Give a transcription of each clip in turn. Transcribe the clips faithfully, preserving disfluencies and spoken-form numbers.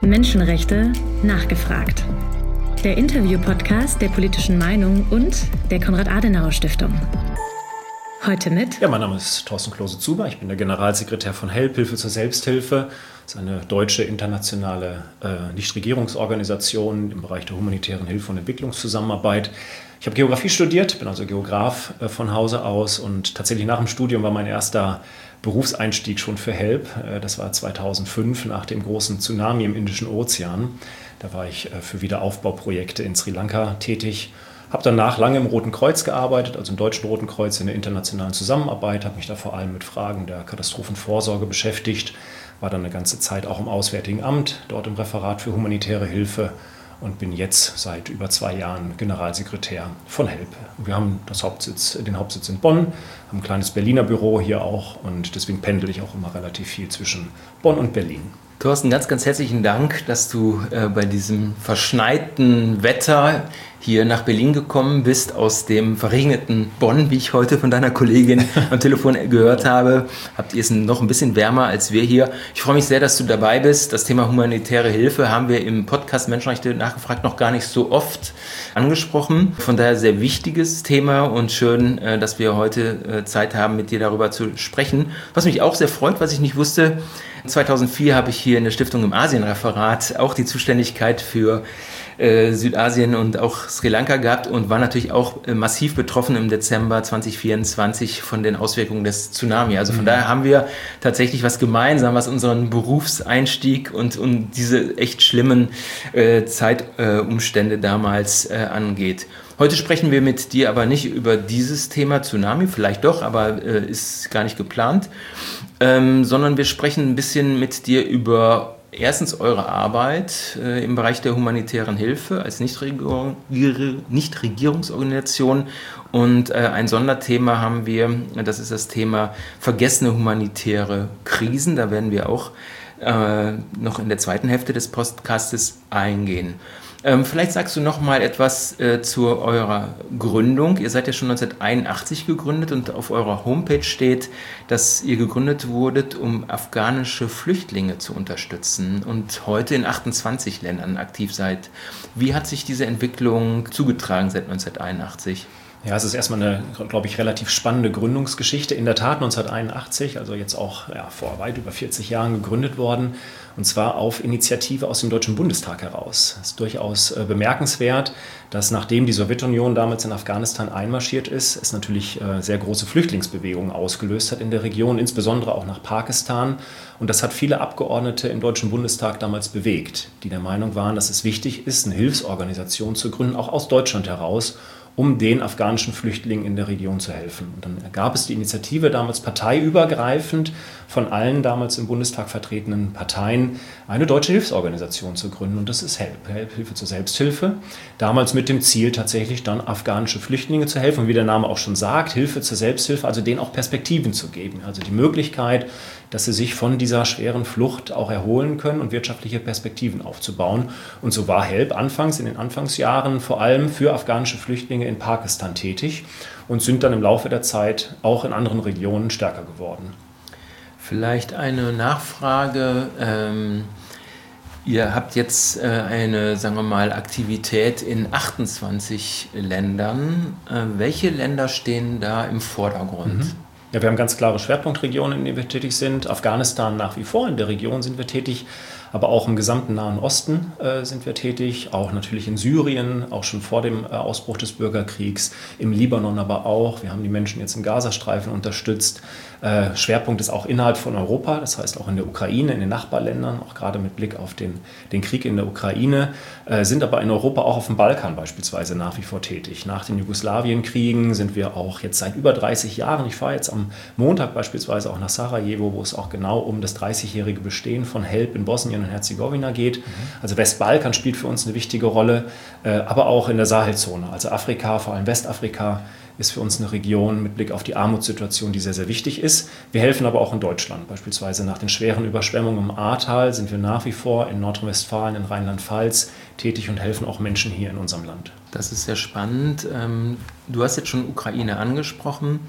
Menschenrechte nachgefragt. Der Interview-Podcast der Politischen Meinung und der Konrad-Adenauer-Stiftung. Heute mit... Ja, mein Name ist Thorsten Klose-Zuber. Ich bin der Generalsekretär von HELP, Hilfe zur Selbsthilfe. Das ist eine deutsche internationale äh, Nichtregierungsorganisation im Bereich der humanitären Hilfe und Entwicklungszusammenarbeit. Ich habe Geografie studiert, bin also Geograf äh, von Hause aus und tatsächlich nach dem Studium war mein erster Berufseinstieg schon für HELP. Äh, das war zweitausendfünf nach dem großen Tsunami im Indischen Ozean. Da war ich äh, für Wiederaufbauprojekte in Sri Lanka tätig. Habe danach lange im Roten Kreuz gearbeitet, also im Deutschen Roten Kreuz in der internationalen Zusammenarbeit, habe mich da vor allem mit Fragen der Katastrophenvorsorge beschäftigt, war dann eine ganze Zeit auch im Auswärtigen Amt, dort im Referat für humanitäre Hilfe und bin jetzt seit über zwei Jahren Generalsekretär von HELP. Wir haben das Hauptsitz, den Hauptsitz in Bonn, haben ein kleines Berliner Büro hier auch und deswegen pendel ich auch immer relativ viel zwischen Bonn und Berlin. Thorsten, ganz, ganz herzlichen Dank, dass du äh, bei diesem verschneiten Wetter hier nach Berlin gekommen bist, aus dem verregneten Bonn, wie ich heute von deiner Kollegin am Telefon gehört habe. Habt ihr es noch ein bisschen wärmer als wir hier. Ich freue mich sehr, dass du dabei bist. Das Thema humanitäre Hilfe haben wir im Podcast Menschenrechte nachgefragt noch gar nicht so oft angesprochen. Von daher sehr wichtiges Thema und schön, äh, dass wir heute äh, Zeit haben, mit dir darüber zu sprechen. Was mich auch sehr freut, was ich nicht wusste, zweitausendvier habe ich hier in der Stiftung im Asienreferat auch die Zuständigkeit für äh, Südasien und auch Sri Lanka gehabt und war natürlich auch äh, massiv betroffen im Dezember zweitausendvierundzwanzig von den Auswirkungen des Tsunami. Also von mhm. daher haben wir tatsächlich was gemeinsam, was unseren Berufseinstieg und, und diese echt schlimmen äh, Zeitumstände äh, damals äh, angeht. Heute sprechen wir mit dir aber nicht über dieses Thema Tsunami, vielleicht doch, aber äh, ist gar nicht geplant, ähm, sondern wir sprechen ein bisschen mit dir über erstens eure Arbeit äh, im Bereich der humanitären Hilfe als Nichtregierung, Nichtregierungsorganisation und äh, ein Sonderthema haben wir, das ist das Thema vergessene humanitäre Krisen, da werden wir auch äh, noch in der zweiten Hälfte des Podcastes eingehen. Ähm, vielleicht sagst du noch mal etwas äh, zu eurer Gründung. Ihr seid ja schon neunzehnhunderteinundachtzig gegründet und auf eurer Homepage steht, dass ihr gegründet wurdet, um afghanische Flüchtlinge zu unterstützen und heute in achtundzwanzig Ländern aktiv seid. Wie hat sich diese Entwicklung zugetragen seit neunzehnhunderteinundachtzig? Ja, es ist erstmal eine, glaube ich, relativ spannende Gründungsgeschichte. In der Tat neunzehnhunderteinundachtzig, also jetzt auch ja, vor weit über vierzig Jahren gegründet worden. Und zwar auf Initiative aus dem Deutschen Bundestag heraus. Es ist durchaus äh, bemerkenswert, dass nachdem die Sowjetunion damals in Afghanistan einmarschiert ist, es natürlich äh, sehr große Flüchtlingsbewegungen ausgelöst hat in der Region, insbesondere auch nach Pakistan. Und das hat viele Abgeordnete im Deutschen Bundestag damals bewegt, die der Meinung waren, dass es wichtig ist, eine Hilfsorganisation zu gründen, auch aus Deutschland heraus, um den afghanischen Flüchtlingen in der Region zu helfen. Und dann gab es die Initiative, damals parteiübergreifend von allen damals im Bundestag vertretenen Parteien, eine deutsche Hilfsorganisation zu gründen. Und das ist HELP, HELP, Hilfe zur Selbsthilfe. Damals mit dem Ziel, tatsächlich dann afghanische Flüchtlinge zu helfen. Und wie der Name auch schon sagt, Hilfe zur Selbsthilfe, also denen auch Perspektiven zu geben. Also die Möglichkeit, dass sie sich von dieser schweren Flucht auch erholen können und wirtschaftliche Perspektiven aufzubauen. Und so war HELP anfangs, in den Anfangsjahren, vor allem für afghanische Flüchtlinge in Pakistan tätig und sind dann im Laufe der Zeit auch in anderen Regionen stärker geworden. Vielleicht eine Nachfrage. Ähm, ihr habt jetzt äh, eine, sagen wir mal, Aktivität in achtundzwanzig Ländern. Äh, welche Länder stehen da im Vordergrund? Mhm. Ja, wir haben ganz klare Schwerpunktregionen, in denen wir tätig sind. Afghanistan nach wie vor, in der Region sind wir tätig, aber auch im gesamten Nahen Osten äh, sind wir tätig, auch natürlich in Syrien, auch schon vor dem äh, Ausbruch des Bürgerkriegs, im Libanon aber auch. Wir haben die Menschen jetzt im Gazastreifen unterstützt. Äh, Schwerpunkt ist auch innerhalb von Europa, das heißt auch in der Ukraine, in den Nachbarländern, auch gerade mit Blick auf den, den Krieg in der Ukraine, äh, sind aber in Europa auch auf dem Balkan beispielsweise nach wie vor tätig. Nach den Jugoslawienkriegen sind wir auch jetzt seit über dreißig Jahren, ich fahre jetzt am Montag beispielsweise auch nach Sarajevo, wo es auch genau um das dreißigjährige Bestehen von HELP in Bosnien und Herzegowina geht. Mhm. Also Westbalkan spielt für uns eine wichtige Rolle, äh, aber auch in der Sahelzone, also Afrika, vor allem Westafrika, ist für uns eine Region mit Blick auf die Armutssituation, die sehr, sehr wichtig ist. Wir helfen aber auch in Deutschland. Beispielsweise nach den schweren Überschwemmungen im Ahrtal sind wir nach wie vor in Nordrhein-Westfalen, in Rheinland-Pfalz tätig und helfen auch Menschen hier in unserem Land. Das ist sehr spannend. Du hast jetzt schon Ukraine angesprochen.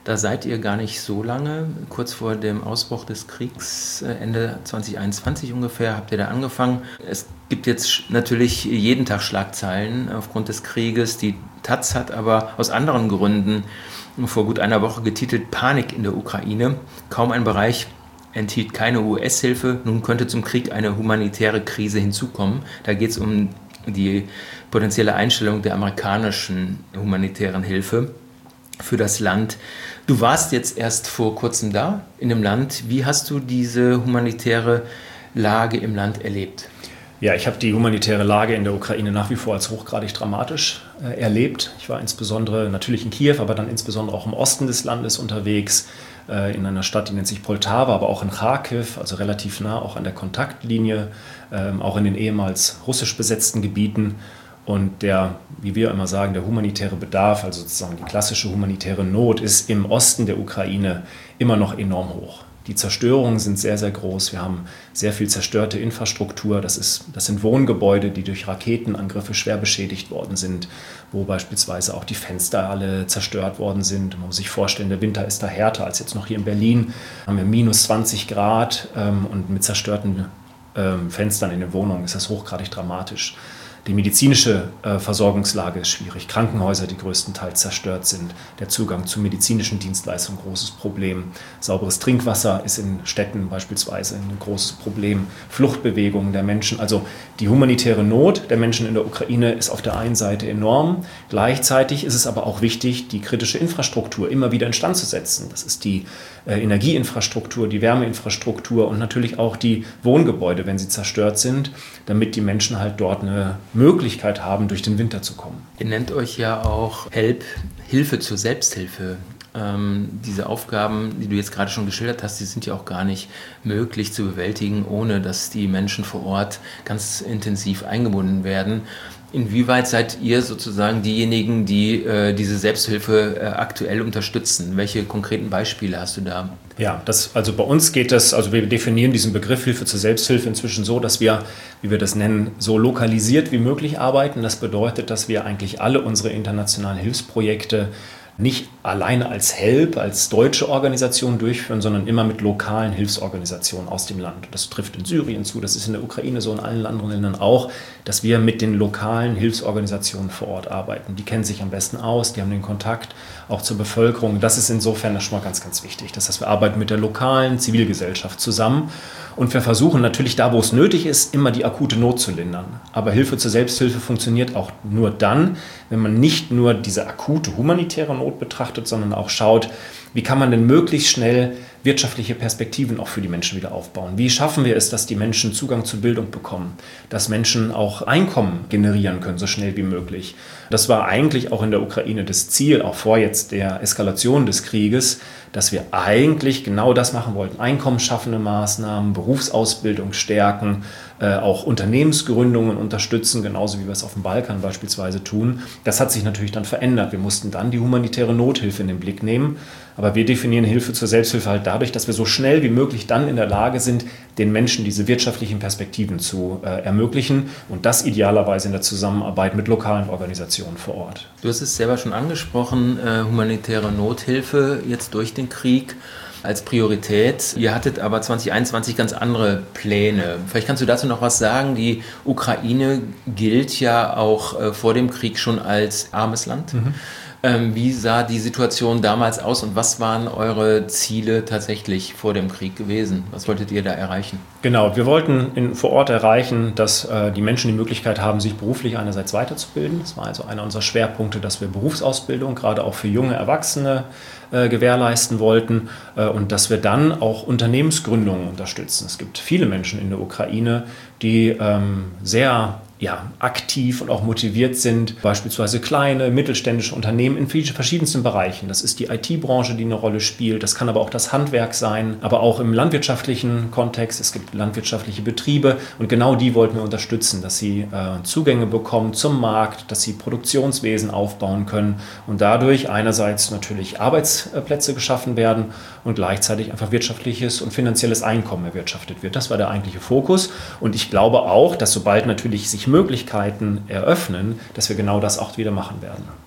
Da seid ihr gar nicht so lange, kurz vor dem Ausbruch des Kriegs, Ende zwanzig einundzwanzig ungefähr, habt ihr da angefangen. Es gibt jetzt natürlich jeden Tag Schlagzeilen aufgrund des Krieges. Die Taz hat aber aus anderen Gründen vor gut einer Woche getitelt Panik in der Ukraine. Kaum ein Bereich enthielt keine U S-Hilfe. Nun könnte zum Krieg eine humanitäre Krise hinzukommen. Da geht es um die potenzielle Einstellung der amerikanischen humanitären Hilfe für das Land. Du warst jetzt erst vor kurzem da in dem Land. Wie hast du diese humanitäre Lage im Land erlebt? Ja, ich habe die humanitäre Lage in der Ukraine nach wie vor als hochgradig dramatisch äh, erlebt. Ich war insbesondere natürlich in Kiew, aber dann insbesondere auch im Osten des Landes unterwegs, äh, in einer Stadt, die nennt sich Poltawa, aber auch in Kharkiv, also relativ nah auch an der Kontaktlinie, äh, auch in den ehemals russisch besetzten Gebieten. Und der, wie wir immer sagen, der humanitäre Bedarf, also sozusagen die klassische humanitäre Not, ist im Osten der Ukraine immer noch enorm hoch. Die Zerstörungen sind sehr, sehr groß. Wir haben sehr viel zerstörte Infrastruktur. Das ist, das sind Wohngebäude, die durch Raketenangriffe schwer beschädigt worden sind, wo beispielsweise auch die Fenster alle zerstört worden sind. Man muss sich vorstellen, der Winter ist da härter als jetzt noch hier in Berlin. Da haben wir minus zwanzig Grad ähm, und mit zerstörten ähm, Fenstern in den Wohnungen ist das hochgradig dramatisch. Die medizinische äh, Versorgungslage ist schwierig. Krankenhäuser, die größtenteils zerstört sind. Der Zugang zu medizinischen Dienstleistungen, großes Problem. Sauberes Trinkwasser ist in Städten beispielsweise ein großes Problem. Fluchtbewegungen der Menschen. Also die humanitäre Not der Menschen in der Ukraine ist auf der einen Seite enorm. Gleichzeitig ist es aber auch wichtig, die kritische Infrastruktur immer wieder instand zu setzen. Das ist die äh, Energieinfrastruktur, die Wärmeinfrastruktur und natürlich auch die Wohngebäude, wenn sie zerstört sind, damit die Menschen halt dort eine Möglichkeit haben, durch den Winter zu kommen. Ihr nennt euch ja auch Help, Hilfe zur Selbsthilfe. Ähm, diese Aufgaben, die du jetzt gerade schon geschildert hast, die sind ja auch gar nicht möglich zu bewältigen, ohne dass die Menschen vor Ort ganz intensiv eingebunden werden. Inwieweit seid ihr sozusagen diejenigen, die äh, diese Selbsthilfe äh, aktuell unterstützen? Welche konkreten Beispiele hast du da? Ja, das, also bei uns geht das, also wir definieren diesen Begriff Hilfe zur Selbsthilfe inzwischen so, dass wir, wie wir das nennen, so lokalisiert wie möglich arbeiten. Das bedeutet, dass wir eigentlich alle unsere internationalen Hilfsprojekte nicht alleine als Help, als deutsche Organisation durchführen, sondern immer mit lokalen Hilfsorganisationen aus dem Land. Das trifft in Syrien zu, das ist in der Ukraine so, in allen anderen Ländern auch, dass wir mit den lokalen Hilfsorganisationen vor Ort arbeiten. Die kennen sich am besten aus, die haben den Kontakt auch zur Bevölkerung. Das ist insofern schon mal ganz, ganz wichtig. Das heißt, wir arbeiten mit der lokalen Zivilgesellschaft zusammen und wir versuchen natürlich da, wo es nötig ist, immer die akute Not zu lindern. Aber Hilfe zur Selbsthilfe funktioniert auch nur dann, wenn man nicht nur diese akute humanitäre Not betrachtet, sondern auch schaut, wie kann man denn möglichst schnell wirtschaftliche Perspektiven auch für die Menschen wieder aufbauen? Wie schaffen wir es, dass die Menschen Zugang zu Bildung bekommen, dass Menschen auch Einkommen generieren können, so schnell wie möglich? Das war eigentlich auch in der Ukraine das Ziel, auch vor jetzt der Eskalation des Krieges, dass wir eigentlich genau das machen wollten. Einkommensschaffende Maßnahmen, Berufsausbildung stärken, äh, auch Unternehmensgründungen unterstützen, genauso wie wir es auf dem Balkan beispielsweise tun. Das hat sich natürlich dann verändert. Wir mussten dann die humanitäre Nothilfe in den Blick nehmen. Aber wir definieren Hilfe zur Selbsthilfe halt dadurch, dass wir so schnell wie möglich dann in der Lage sind, den Menschen diese wirtschaftlichen Perspektiven zu äh, ermöglichen und das idealerweise in der Zusammenarbeit mit lokalen Organisationen vor Ort. Du hast es selber schon angesprochen, äh, humanitäre Nothilfe jetzt durch den Krieg als Priorität. Ihr hattet aber zwanzig einundzwanzig ganz andere Pläne. Vielleicht kannst du dazu noch was sagen. Die Ukraine gilt ja auch äh, vor dem Krieg schon als armes Land. Mhm. Ähm, wie sah die Situation damals aus und was waren eure Ziele tatsächlich vor dem Krieg gewesen? Was wolltet ihr da erreichen? Genau, wir wollten in, vor Ort erreichen, dass äh, die Menschen die Möglichkeit haben, sich beruflich einerseits weiterzubilden. Das war also einer unserer Schwerpunkte, dass wir Berufsausbildung gerade auch für junge Erwachsene äh, gewährleisten wollten äh, und dass wir dann auch Unternehmensgründungen unterstützen. Es gibt viele Menschen in der Ukraine, die ähm, sehr ja, aktiv und auch motiviert sind, beispielsweise kleine, mittelständische Unternehmen in verschiedensten Bereichen. Das ist die I T-Branche, die eine Rolle spielt, das kann aber auch das Handwerk sein, aber auch im landwirtschaftlichen Kontext. Es gibt landwirtschaftliche Betriebe und genau die wollten wir unterstützen, dass sie äh, Zugänge bekommen zum Markt, dass sie Produktionswesen aufbauen können und dadurch einerseits natürlich Arbeitsplätze geschaffen werden und gleichzeitig einfach wirtschaftliches und finanzielles Einkommen erwirtschaftet wird. Das war der eigentliche Fokus und ich glaube auch, dass sobald natürlich sich Möglichkeiten eröffnen, dass wir genau das auch wieder machen werden.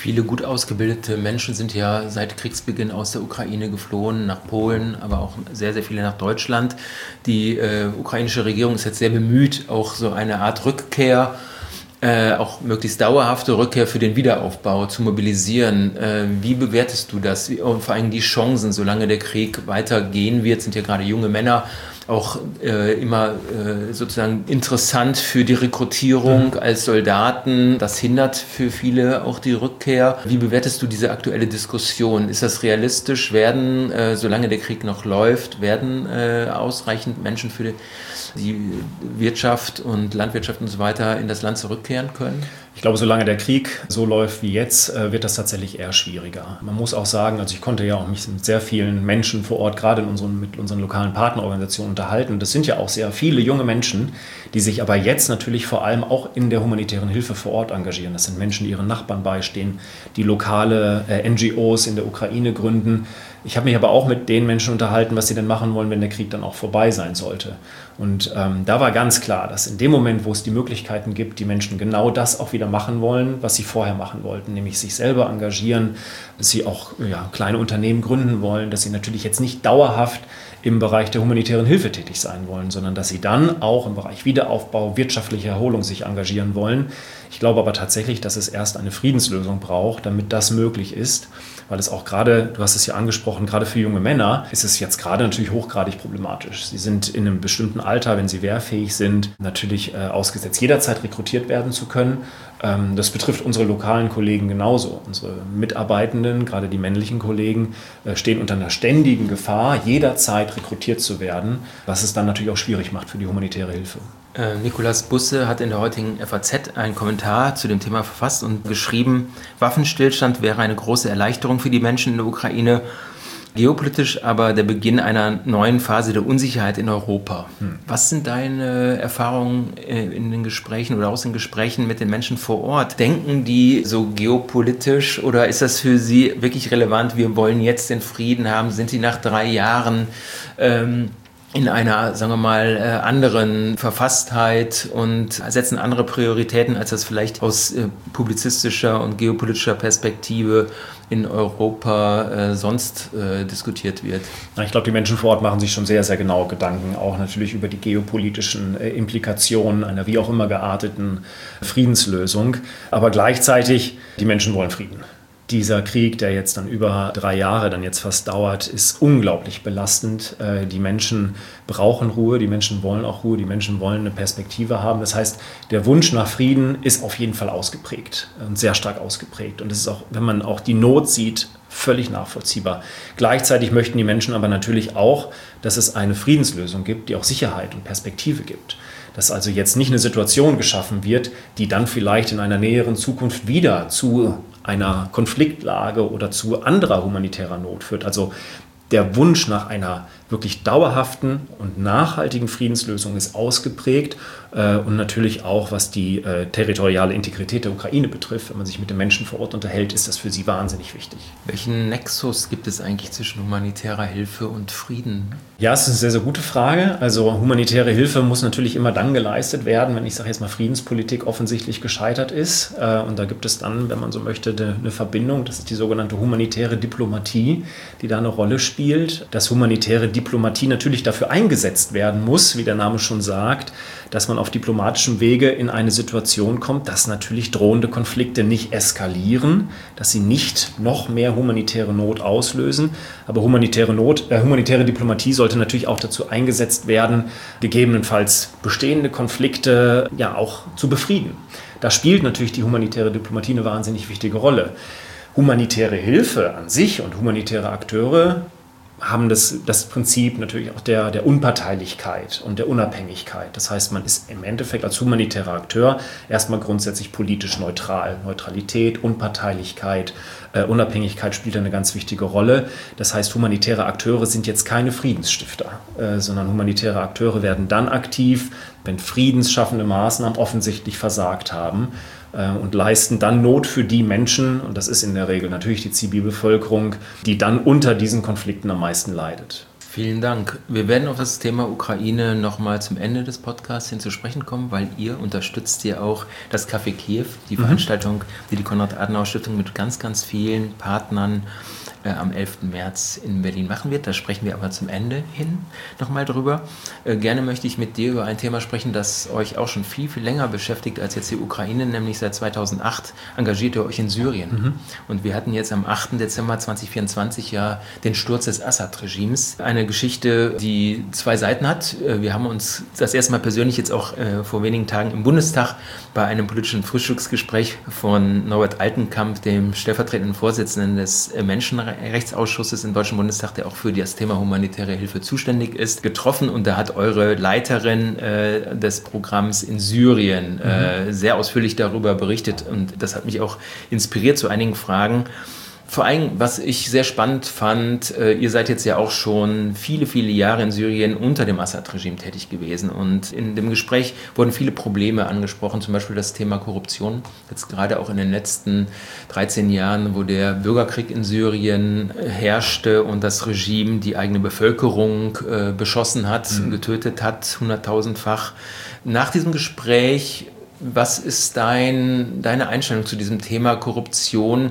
Viele gut ausgebildete Menschen sind ja seit Kriegsbeginn aus der Ukraine geflohen, nach Polen, aber auch sehr, sehr viele nach Deutschland. Die äh, ukrainische Regierung ist jetzt sehr bemüht, auch so eine Art Rückkehr, äh, auch möglichst dauerhafte Rückkehr für den Wiederaufbau zu mobilisieren. Äh, wie bewertest du das? Wie, und vor allem die Chancen, solange der Krieg weitergehen wird, sind ja gerade junge Männer auch äh, immer äh, sozusagen interessant für die Rekrutierung mhm. als Soldaten. Das hindert für viele auch die Rückkehr. Wie bewertest du diese aktuelle Diskussion? Ist das realistisch? Werden, äh, solange der Krieg noch läuft, werden äh, ausreichend Menschen für die, die Wirtschaft und Landwirtschaft und so weiter in das Land zurückkehren können? Ich glaube, solange der Krieg so läuft wie jetzt, wird das tatsächlich eher schwieriger. Man muss auch sagen, also ich konnte ja auch mich mit sehr vielen Menschen vor Ort, gerade in unseren, mit unseren lokalen Partnerorganisationen unterhalten. Das sind ja auch sehr viele junge Menschen, die sich aber jetzt natürlich vor allem auch in der humanitären Hilfe vor Ort engagieren. Das sind Menschen, die ihren Nachbarn beistehen, die lokale äh, N G Os in der Ukraine gründen. Ich habe mich aber auch mit den Menschen unterhalten, was sie denn machen wollen, wenn der Krieg dann auch vorbei sein sollte. Und ähm, da war ganz klar, dass in dem Moment, wo es die Möglichkeiten gibt, die Menschen genau das auch wieder machen wollen, was sie vorher machen wollten, nämlich sich selber engagieren, dass sie auch ja, kleine Unternehmen gründen wollen, dass sie natürlich jetzt nicht dauerhaft im Bereich der humanitären Hilfe tätig sein wollen, sondern dass sie dann auch im Bereich Wiederaufbau, wirtschaftliche Erholung sich engagieren wollen. Ich glaube aber tatsächlich, dass es erst eine Friedenslösung braucht, damit das möglich ist, weil es auch gerade, du hast es ja angesprochen, gerade für junge Männer ist es jetzt gerade natürlich hochgradig problematisch. Sie sind in einem bestimmten Alter, wenn sie wehrfähig sind, natürlich äh, ausgesetzt, jederzeit rekrutiert werden zu können. Ähm, das betrifft unsere lokalen Kollegen genauso. Unsere Mitarbeitenden, gerade die männlichen Kollegen, äh, stehen unter einer ständigen Gefahr, jederzeit rekrutiert zu werden, was es dann natürlich auch schwierig macht für die humanitäre Hilfe. Äh, Nikolaus Busse hat in der heutigen F A Z einen Kommentar zu dem Thema verfasst und geschrieben, Waffenstillstand wäre eine große Erleichterung für die Menschen in der Ukraine, geopolitisch aber der Beginn einer neuen Phase der Unsicherheit in Europa. Hm. Was sind deine Erfahrungen in den Gesprächen oder aus den Gesprächen mit den Menschen vor Ort? Denken die so geopolitisch oder ist das für sie wirklich relevant? Wir wollen jetzt den Frieden haben. Sind sie nach drei Jahren ähm, in einer, sagen wir mal, anderen Verfasstheit und setzen andere Prioritäten, als das vielleicht aus publizistischer und geopolitischer Perspektive in Europa äh, sonst äh, diskutiert wird? Ich glaube, die Menschen vor Ort machen sich schon sehr, sehr genau Gedanken, auch natürlich über die geopolitischen äh, Implikationen einer wie auch immer gearteten Friedenslösung. Aber gleichzeitig, die Menschen wollen Frieden. Dieser Krieg, der jetzt dann über drei Jahre dann jetzt fast dauert, ist unglaublich belastend. Die Menschen brauchen Ruhe, die Menschen wollen auch Ruhe, die Menschen wollen eine Perspektive haben. Das heißt, der Wunsch nach Frieden ist auf jeden Fall ausgeprägt und sehr stark ausgeprägt. Und das ist auch, wenn man auch die Not sieht, völlig nachvollziehbar. Gleichzeitig möchten die Menschen aber natürlich auch, dass es eine Friedenslösung gibt, die auch Sicherheit und Perspektive gibt. Dass also jetzt nicht eine Situation geschaffen wird, die dann vielleicht in einer näheren Zukunft wieder zu einer Konfliktlage oder zu anderer humanitärer Not führt. Also der Wunsch nach einer wirklich dauerhaften und nachhaltigen Friedenslösung ist ausgeprägt äh, und natürlich auch, was die äh, territoriale Integrität der Ukraine betrifft, wenn man sich mit den Menschen vor Ort unterhält, ist das für sie wahnsinnig wichtig. Welchen Nexus gibt es eigentlich zwischen humanitärer Hilfe und Frieden? Ja, es ist eine sehr, sehr gute Frage. Also humanitäre Hilfe muss natürlich immer dann geleistet werden, wenn ich sage jetzt mal Friedenspolitik offensichtlich gescheitert ist. Äh, und da gibt es dann, wenn man so möchte, eine, eine Verbindung. Das ist die sogenannte humanitäre Diplomatie, die da eine Rolle spielt. Das humanitäre Diplomatie natürlich dafür eingesetzt werden muss, wie der Name schon sagt, dass man auf diplomatischem Wege in eine Situation kommt, dass natürlich drohende Konflikte nicht eskalieren, dass sie nicht noch mehr humanitäre Not auslösen. Aber humanitäre Not, äh, humanitäre Diplomatie sollte natürlich auch dazu eingesetzt werden, gegebenenfalls bestehende Konflikte ja auch zu befrieden. Da spielt natürlich die humanitäre Diplomatie eine wahnsinnig wichtige Rolle. Humanitäre Hilfe an sich und humanitäre Akteure haben das, das Prinzip natürlich auch der, der Unparteilichkeit und der Unabhängigkeit. Das heißt, man ist im Endeffekt als humanitärer Akteur erstmal grundsätzlich politisch neutral. Neutralität, Unparteilichkeit, äh, Unabhängigkeit spielt eine ganz wichtige Rolle. Das heißt, humanitäre Akteure sind jetzt keine Friedensstifter, äh, sondern humanitäre Akteure werden dann aktiv, wenn friedensschaffende Maßnahmen offensichtlich versagt haben, und leisten dann Not für die Menschen, und das ist in der Regel natürlich die Zivilbevölkerung, die dann unter diesen Konflikten am meisten leidet. Vielen Dank. Wir werden auf das Thema Ukraine nochmal zum Ende des Podcasts hin zu sprechen kommen, weil ihr unterstützt ja auch das Café Kiew, die mhm. Veranstaltung, die die Konrad-Adenauer-Stiftung mit ganz, ganz vielen Partnern äh, am elften März in Berlin machen wird. Da sprechen wir aber zum Ende hin nochmal drüber. Äh, gerne möchte ich mit dir über ein Thema sprechen, das euch auch schon viel, viel länger beschäftigt als jetzt die Ukraine, nämlich seit zweitausendacht engagiert ihr euch in Syrien. Mhm. Und wir hatten jetzt am achten Dezember zweitausendvierundzwanzig ja den Sturz des Assad-Regimes. Eine Geschichte, die zwei Seiten hat. Wir haben uns das erste Mal persönlich jetzt auch äh, vor wenigen Tagen im Bundestag bei einem politischen Frühstücksgespräch von Norbert Altenkamp, dem stellvertretenden Vorsitzenden des äh, Menschenrechtsausschusses im Deutschen Bundestag, der auch für das Thema humanitäre Hilfe zuständig ist, getroffen. Und da hat eure Leiterin äh, des Programms in Syrien äh, mhm. sehr ausführlich darüber berichtet. Und das hat mich auch inspiriert zu einigen Fragen. Vor allem, was ich sehr spannend fand, äh, ihr seid jetzt ja auch schon viele, viele Jahre in Syrien unter dem Assad-Regime tätig gewesen und in dem Gespräch wurden viele Probleme angesprochen, zum Beispiel das Thema Korruption. Jetzt gerade auch in den letzten dreizehn Jahren, wo der Bürgerkrieg in Syrien herrschte und das Regime die eigene Bevölkerung äh, beschossen hat, mhm. getötet hat, hunderttausendfach. Nach diesem Gespräch, was ist dein, deine Einstellung zu diesem Thema Korruption?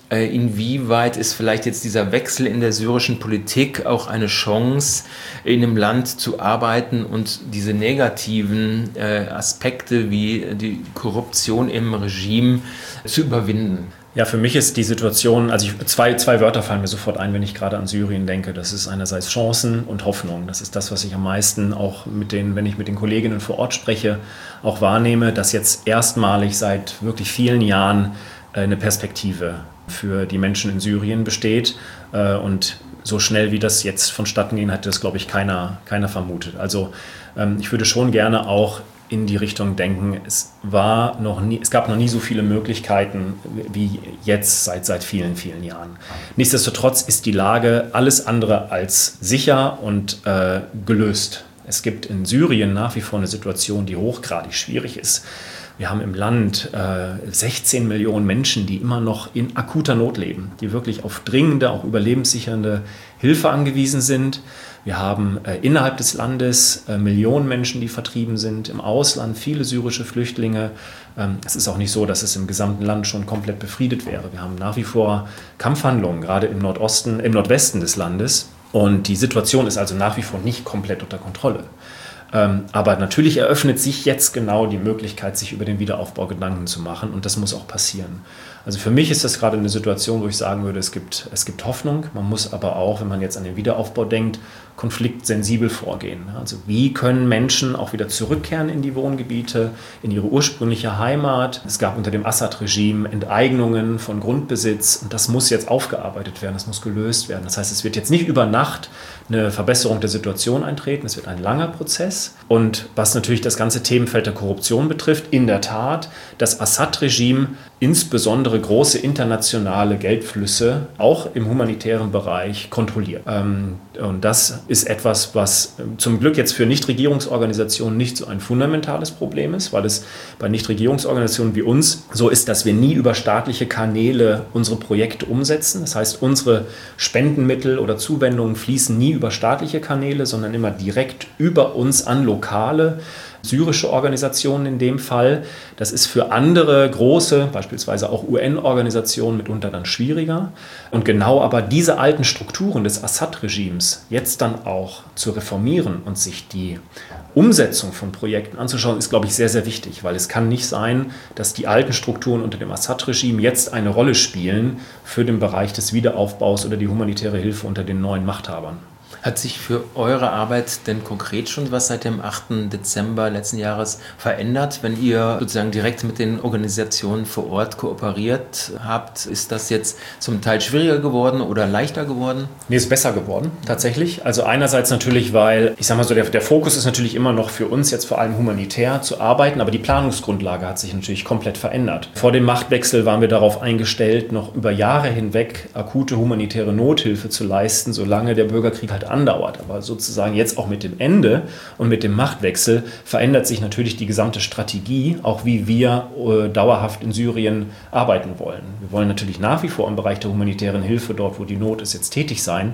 Inwieweit ist vielleicht jetzt dieser Wechsel in der syrischen Politik auch eine Chance, in einem Land zu arbeiten und diese negativen äh, Aspekte wie die Korruption im Regime zu überwinden? Ja, für mich ist die Situation, also ich, zwei, zwei Wörter fallen mir sofort ein, wenn ich gerade an Syrien denke. Das ist einerseits Chancen und Hoffnung. Das ist das, was ich am meisten auch mit den, wenn ich mit den Kolleginnen vor Ort spreche, auch wahrnehme, dass jetzt erstmalig seit wirklich vielen Jahren äh, eine Perspektive für die Menschen in Syrien besteht. Und so schnell wie das jetzt vonstatten ging, hat das, glaube ich, keiner, keiner vermutet. Also ich würde schon gerne auch in die Richtung denken, es war noch nie, es gab noch nie so viele Möglichkeiten wie jetzt seit, seit vielen, vielen Jahren. Nichtsdestotrotz ist die Lage alles andere als sicher und äh, gelöst. Es gibt in Syrien nach wie vor eine Situation, die hochgradig schwierig ist. Wir haben im Land äh, sechzehn Millionen Menschen, die immer noch in akuter Not leben, die wirklich auf dringende, auch überlebenssichernde Hilfe angewiesen sind. Wir haben äh, innerhalb des Landes äh, Millionen Menschen, die vertrieben sind, im Ausland viele syrische Flüchtlinge. Ähm, es ist auch nicht so, dass es im gesamten Land schon komplett befriedet wäre. Wir haben nach wie vor Kampfhandlungen, gerade im Nordosten, im Nordwesten des Landes. Und die Situation ist also nach wie vor nicht komplett unter Kontrolle. Ähm, aber natürlich eröffnet sich jetzt genau die Möglichkeit, sich über den Wiederaufbau Gedanken zu machen und das muss auch passieren. Also für mich ist das gerade eine Situation, wo ich sagen würde, es gibt, es gibt Hoffnung. Man muss aber auch, wenn man jetzt an den Wiederaufbau denkt, konfliktsensibel vorgehen. Also wie können Menschen auch wieder zurückkehren in die Wohngebiete, in ihre ursprüngliche Heimat? Es gab unter dem Assad-Regime Enteignungen von Grundbesitz und das muss jetzt aufgearbeitet werden, das muss gelöst werden. Das heißt, es wird jetzt nicht über Nacht eine Verbesserung der Situation eintreten, es wird ein langer Prozess. Und was natürlich das ganze Themenfeld der Korruption betrifft, in der Tat, das Assad-Regime insbesondere große internationale Geldflüsse auch im humanitären Bereich kontrolliert. Und das ist etwas, was zum Glück jetzt für Nichtregierungsorganisationen nicht so ein fundamentales Problem ist, weil es bei Nichtregierungsorganisationen wie uns so ist, dass wir nie über staatliche Kanäle unsere Projekte umsetzen. Das heißt, unsere Spendenmittel oder Zuwendungen fließen nie über staatliche Kanäle, sondern immer direkt über uns an lokale syrische Organisationen in dem Fall. Das ist für andere große, beispielsweise auch U N-Organisationen mitunter dann schwieriger. Und genau aber diese alten Strukturen des Assad-Regimes jetzt dann auch zu reformieren und sich die Umsetzung von Projekten anzuschauen, ist, glaube ich, sehr, sehr wichtig, weil es kann nicht sein, dass die alten Strukturen unter dem Assad-Regime jetzt eine Rolle spielen für den Bereich des Wiederaufbaus oder die humanitäre Hilfe unter den neuen Machthabern. Hat sich für eure Arbeit denn konkret schon was seit dem achten Dezember letzten Jahres verändert, wenn ihr sozusagen direkt mit den Organisationen vor Ort kooperiert habt? Ist das jetzt zum Teil schwieriger geworden oder leichter geworden? Nee, ist besser geworden, tatsächlich. Also einerseits natürlich, weil, ich sag mal so, der, der Fokus ist natürlich immer noch für uns jetzt vor allem humanitär zu arbeiten, aber die Planungsgrundlage hat sich natürlich komplett verändert. Vor dem Machtwechsel waren wir darauf eingestellt, noch über Jahre hinweg akute humanitäre Nothilfe zu leisten, solange der Bürgerkrieg halt andauert. Aber sozusagen jetzt auch mit dem Ende und mit dem Machtwechsel verändert sich natürlich die gesamte Strategie, auch wie wir äh, dauerhaft in Syrien arbeiten wollen. Wir wollen natürlich nach wie vor im Bereich der humanitären Hilfe, dort wo die Not ist, jetzt tätig sein.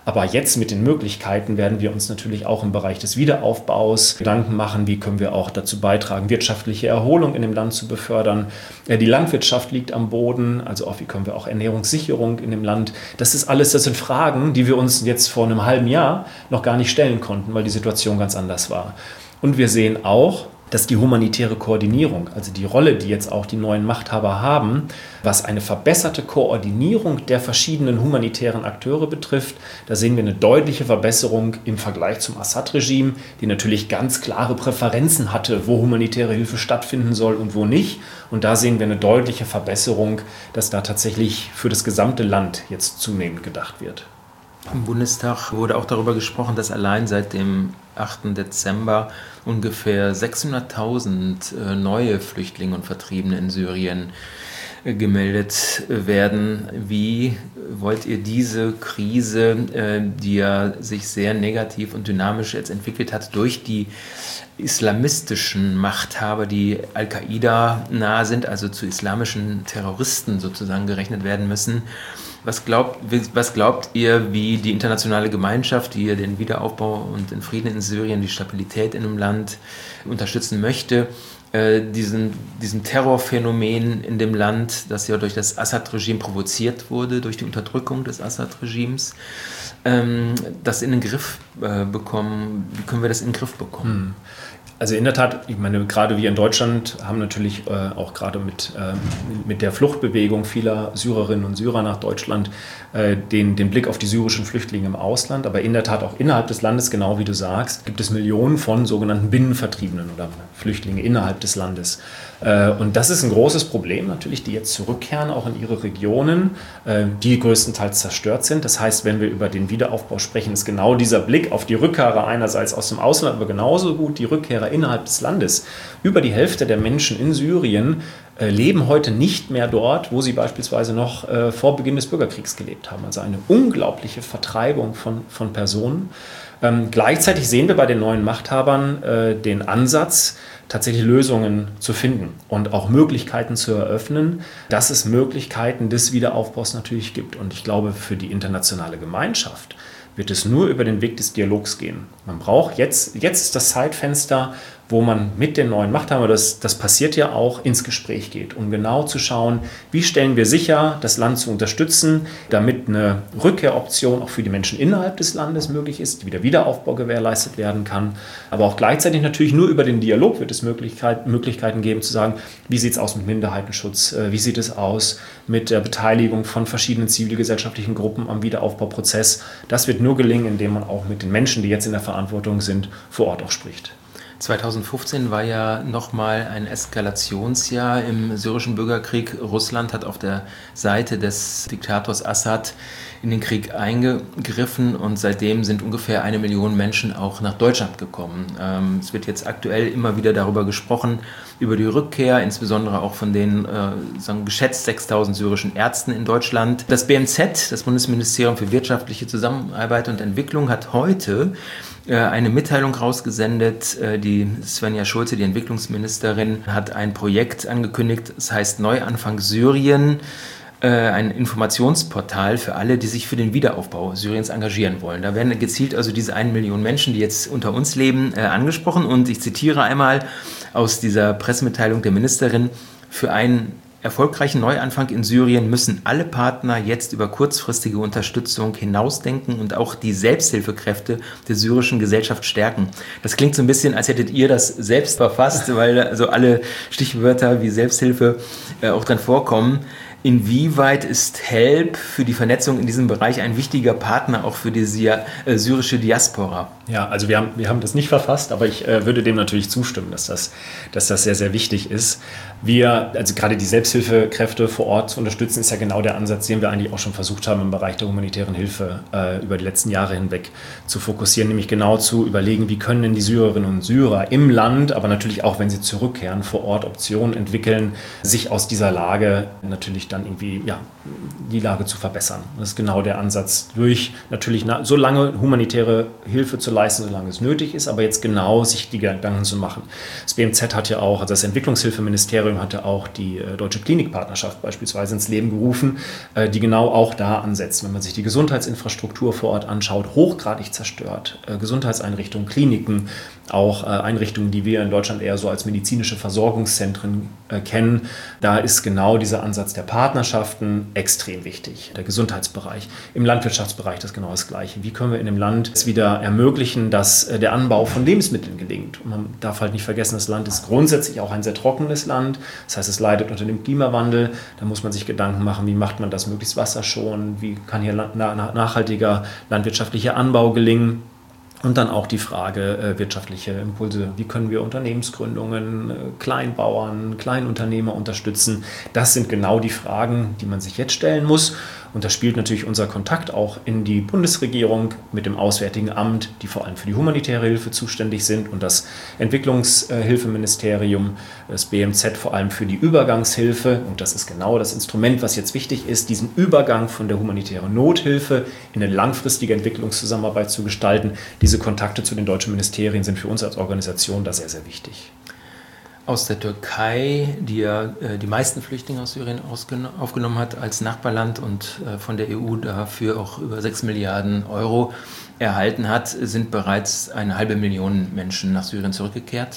Aber jetzt mit den Möglichkeiten werden wir uns natürlich auch im Bereich des Wiederaufbaus Gedanken machen, wie können wir auch dazu beitragen, wirtschaftliche Erholung in dem Land zu befördern. Die Landwirtschaft liegt am Boden, also auch wie können wir auch Ernährungssicherung in dem Land. Das ist alles, das sind Fragen, die wir uns jetzt vor einem halben Jahr noch gar nicht stellen konnten, weil die Situation ganz anders war. Und wir sehen auch, dass die humanitäre Koordinierung, also die Rolle, die jetzt auch die neuen Machthaber haben, was eine verbesserte Koordinierung der verschiedenen humanitären Akteure betrifft, da sehen wir eine deutliche Verbesserung im Vergleich zum Assad-Regime, die natürlich ganz klare Präferenzen hatte, wo humanitäre Hilfe stattfinden soll und wo nicht. Und da sehen wir eine deutliche Verbesserung, dass da tatsächlich für das gesamte Land jetzt zunehmend gedacht wird. Im Bundestag wurde auch darüber gesprochen, dass allein seit dem achten Dezember ungefähr sechshunderttausend neue Flüchtlinge und Vertriebene in Syrien gemeldet werden. Wie wollt ihr diese Krise, die ja sich sehr negativ und dynamisch jetzt entwickelt hat, durch die islamistischen Machthaber, die Al-Qaida nahe sind, also zu islamischen Terroristen sozusagen gerechnet werden müssen, Was glaubt, was glaubt ihr, wie die internationale Gemeinschaft, die den Wiederaufbau und den Frieden in Syrien, die Stabilität in dem Land unterstützen möchte, äh, diesen, diesem Terrorphänomen in dem Land, das ja durch das Assad-Regime provoziert wurde, durch die Unterdrückung des Assad-Regimes, ähm, das in den Griff äh, bekommen? Wie können wir das in den Griff bekommen? Hm. Also in der Tat, ich meine, gerade wir in Deutschland haben natürlich äh, auch gerade mit, äh, mit der Fluchtbewegung vieler Syrerinnen und Syrer nach Deutschland äh, den, den Blick auf die syrischen Flüchtlinge im Ausland. Aber in der Tat auch innerhalb des Landes, genau wie du sagst, gibt es Millionen von sogenannten Binnenvertriebenen oder Flüchtlinge innerhalb des Landes. Äh, und das ist ein großes Problem natürlich, die jetzt zurückkehren, auch in ihre Regionen, äh, die größtenteils zerstört sind. Das heißt, wenn wir über den Wiederaufbau sprechen, ist genau dieser Blick auf die Rückkehrer einerseits aus dem Ausland, aber genauso gut die Rückkehrer innerhalb des Landes. Über die Hälfte der Menschen in Syrien äh, leben heute nicht mehr dort, wo sie beispielsweise noch äh, vor Beginn des Bürgerkriegs gelebt haben. Also eine unglaubliche Vertreibung von, von Personen. Ähm, gleichzeitig sehen wir bei den neuen Machthabern äh, den Ansatz, tatsächlich Lösungen zu finden und auch Möglichkeiten zu eröffnen, dass es Möglichkeiten des Wiederaufbaus natürlich gibt. Und ich glaube, für die internationale Gemeinschaft wird es nur über den Weg des Dialogs gehen. Man braucht jetzt, jetzt ist das Zeitfenster, wo man mit den neuen Machthabern, das, das passiert ja auch, ins Gespräch geht, um genau zu schauen, wie stellen wir sicher, das Land zu unterstützen, damit eine Rückkehroption auch für die Menschen innerhalb des Landes möglich ist, wie der Wiederaufbau gewährleistet werden kann. Aber auch gleichzeitig natürlich nur über den Dialog wird es Möglichkeit, Möglichkeiten geben zu sagen, wie sieht es aus mit Minderheitenschutz, wie sieht es aus mit der Beteiligung von verschiedenen zivilgesellschaftlichen Gruppen am Wiederaufbauprozess. Das wird nur gelingen, indem man auch mit den Menschen, die jetzt in der Verantwortung sind, vor Ort auch spricht. zweitausendfünfzehn war ja nochmal ein Eskalationsjahr im syrischen Bürgerkrieg. Russland hat auf der Seite des Diktators Assad in den Krieg eingegriffen und seitdem sind ungefähr eine Million Menschen auch nach Deutschland gekommen. Ähm, es wird jetzt aktuell immer wieder darüber gesprochen, über die Rückkehr, insbesondere auch von den äh, sagen geschätzt sechstausend syrischen Ärzten in Deutschland. Das B M Z, das Bundesministerium für wirtschaftliche Zusammenarbeit und Entwicklung, hat heute äh, eine Mitteilung rausgesendet. Äh, die Svenja Schulze, die Entwicklungsministerin, hat ein Projekt angekündigt, es heißt Neuanfang Syrien. Ein Informationsportal für alle, die sich für den Wiederaufbau Syriens engagieren wollen. Da werden gezielt also diese eine Million Menschen, die jetzt unter uns leben, äh, angesprochen. Und ich zitiere einmal aus dieser Pressemitteilung der Ministerin: Für einen erfolgreichen Neuanfang in Syrien müssen alle Partner jetzt über kurzfristige Unterstützung hinausdenken und auch die Selbsthilfekräfte der syrischen Gesellschaft stärken. Das klingt so ein bisschen, als hättet ihr das selbst verfasst, weil also alle Stichwörter wie Selbsthilfe äh, auch drin vorkommen. Inwieweit ist HELP für die Vernetzung in diesem Bereich ein wichtiger Partner auch für die syrische Diaspora? Ja, also wir haben, wir haben das nicht verfasst, aber ich äh, würde dem natürlich zustimmen, dass das, dass das sehr, sehr wichtig ist. Wir, also gerade die Selbsthilfekräfte vor Ort zu unterstützen, ist ja genau der Ansatz, den wir eigentlich auch schon versucht haben, im Bereich der humanitären Hilfe äh, über die letzten Jahre hinweg zu fokussieren, nämlich genau zu überlegen, wie können denn die Syrerinnen und Syrer im Land, aber natürlich auch, wenn sie zurückkehren, vor Ort Optionen entwickeln, sich aus dieser Lage natürlich dann irgendwie ja, die Lage zu verbessern. Das ist genau der Ansatz, durch natürlich na, so lange humanitäre Hilfe zu leisten, solange es nötig ist, aber jetzt genau sich die Gedanken zu machen. Das B M Z hat ja auch, also das Entwicklungshilfeministerium hatte auch die äh, Deutsche Klinikpartnerschaft beispielsweise ins Leben gerufen, äh, die genau auch da ansetzt. Wenn man sich die Gesundheitsinfrastruktur vor Ort anschaut, hochgradig zerstört, äh, Gesundheitseinrichtungen, Kliniken, auch äh, Einrichtungen, die wir in Deutschland eher so als medizinische Versorgungszentren äh, kennen. Da ist genau dieser Ansatz der Partnerschaften extrem wichtig. Der Gesundheitsbereich, im Landwirtschaftsbereich das genau das Gleiche. Wie können wir in dem Land es wieder ermöglichen, dass äh, der Anbau von Lebensmitteln gelingt? Und man darf halt nicht vergessen, das Land ist grundsätzlich auch ein sehr trockenes Land. Das heißt, es leidet unter dem Klimawandel. Da muss man sich Gedanken machen, wie macht man das möglichst wasserschonend? Wie kann hier na- nachhaltiger landwirtschaftlicher Anbau gelingen? Und dann auch die Frage äh, wirtschaftliche Impulse. Wie können wir Unternehmensgründungen, äh, Kleinbauern, Kleinunternehmer unterstützen? Das sind genau die Fragen, die man sich jetzt stellen muss. Und da spielt natürlich unser Kontakt auch in die Bundesregierung mit dem Auswärtigen Amt, die vor allem für die humanitäre Hilfe zuständig sind, und das Entwicklungshilfeministerium, das B M Z vor allem für die Übergangshilfe. Und das ist genau das Instrument, was jetzt wichtig ist, diesen Übergang von der humanitären Nothilfe in eine langfristige Entwicklungszusammenarbeit zu gestalten. Diese Kontakte zu den deutschen Ministerien sind für uns als Organisation da sehr, sehr wichtig. Aus der Türkei, die ja äh, die meisten Flüchtlinge aus Syrien aufgenommen hat als Nachbarland und äh, von der E U dafür auch über sechs Milliarden Euro erhalten hat, sind bereits eine halbe Million Menschen nach Syrien zurückgekehrt.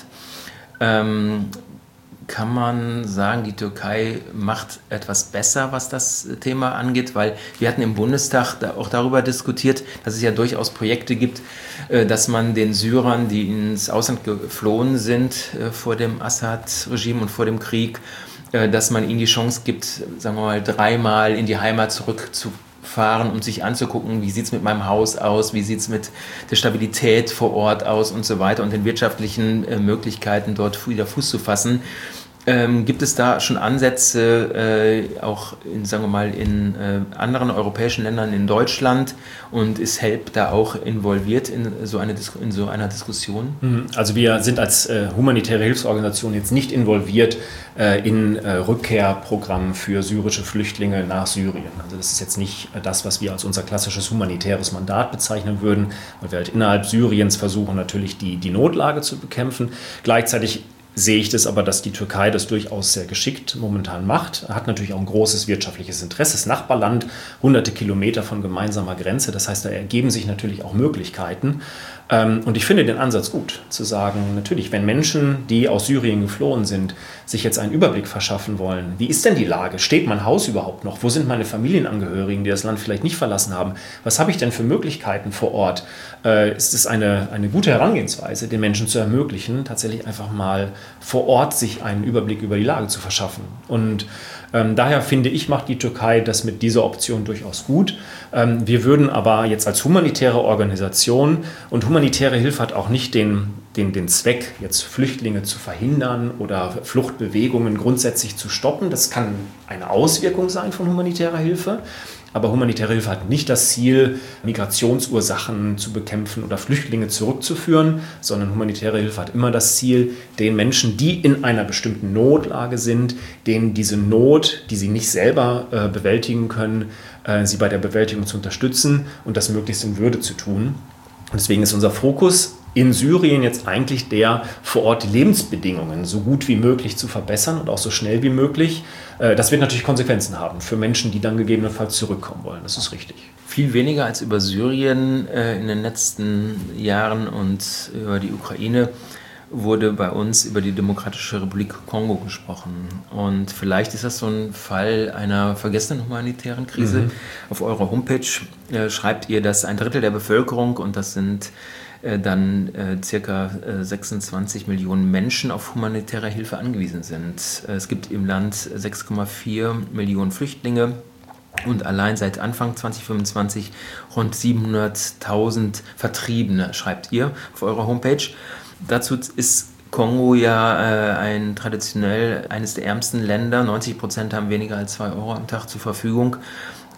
Ähm, kann man sagen, die Türkei macht etwas besser, was das Thema angeht? Weil wir hatten im Bundestag auch darüber diskutiert, dass es ja durchaus Projekte gibt, dass man den Syrern, die ins Ausland geflohen sind vor dem Assad-Regime und vor dem Krieg, dass man ihnen die Chance gibt, sagen wir mal, dreimal in die Heimat zurückzufahren, um sich anzugucken, wie sieht es mit meinem Haus aus, wie sieht es mit der Stabilität vor Ort aus und so weiter und den wirtschaftlichen Möglichkeiten, dort wieder Fuß zu fassen. Ähm, gibt es da schon Ansätze, äh, auch in, sagen wir mal, in äh, anderen europäischen Ländern, in Deutschland, und ist HELP da auch involviert in so, eine, in so einer Diskussion? Also wir sind als äh, humanitäre Hilfsorganisation jetzt nicht involviert äh, in äh, Rückkehrprogrammen für syrische Flüchtlinge nach Syrien. Also das ist jetzt nicht äh, das, was wir als unser klassisches humanitäres Mandat bezeichnen würden, weil wir halt innerhalb Syriens versuchen, natürlich die, die Notlage zu bekämpfen. Gleichzeitig sehe ich das aber, dass die Türkei das durchaus sehr geschickt momentan macht. Hat natürlich auch ein großes wirtschaftliches Interesse. Das Nachbarland, hunderte Kilometer von gemeinsamer Grenze. Das heißt, da ergeben sich natürlich auch Möglichkeiten. Und ich finde den Ansatz gut, zu sagen, natürlich, wenn Menschen, die aus Syrien geflohen sind, sich jetzt einen Überblick verschaffen wollen, wie ist denn die Lage? Steht mein Haus überhaupt noch? Wo sind meine Familienangehörigen, die das Land vielleicht nicht verlassen haben? Was habe ich denn für Möglichkeiten vor Ort? Äh, ist es eine, eine gute Herangehensweise, den Menschen zu ermöglichen, tatsächlich einfach mal vor Ort sich einen Überblick über die Lage zu verschaffen? Und ähm, daher finde ich, macht die Türkei das mit dieser Option durchaus gut. Ähm, wir würden aber jetzt als humanitäre Organisation, und humanitäre Hilfe hat auch nicht den, den, den Zweck, jetzt Flüchtlinge zu verhindern oder Fluchtbewegungen grundsätzlich zu stoppen. Das kann eine Auswirkung sein von humanitärer Hilfe. Aber humanitäre Hilfe hat nicht das Ziel, Migrationsursachen zu bekämpfen oder Flüchtlinge zurückzuführen, sondern humanitäre Hilfe hat immer das Ziel, den Menschen, die in einer bestimmten Notlage sind, denen diese Not, die sie nicht selber äh, bewältigen können, äh, sie bei der Bewältigung zu unterstützen und das möglichst in Würde zu tun. Und deswegen ist unser Fokus in Syrien jetzt eigentlich der, vor Ort die Lebensbedingungen so gut wie möglich zu verbessern und auch so schnell wie möglich. Das wird natürlich Konsequenzen haben für Menschen, die dann gegebenenfalls zurückkommen wollen. Das ist richtig. Viel weniger als über Syrien äh, in den letzten Jahren und über die Ukraine wurde bei uns über die Demokratische Republik Kongo gesprochen. Und vielleicht ist das so ein Fall einer vergessenen humanitären Krise. Mhm. Auf eurer Homepage äh, schreibt ihr, dass ein Drittel der Bevölkerung, und das sind äh, dann äh, circa äh, sechsundzwanzig Millionen Menschen, auf humanitäre Hilfe angewiesen sind. Äh, es gibt im Land sechs Komma vier Millionen Flüchtlinge. Und allein seit Anfang zwanzig fünfundzwanzig rund siebenhunderttausend Vertriebene, schreibt ihr auf eurer Homepage. Dazu ist Kongo ja äh, ein traditionell eines der ärmsten Länder. neunzig Prozent haben weniger als zwei Euro am Tag zur Verfügung.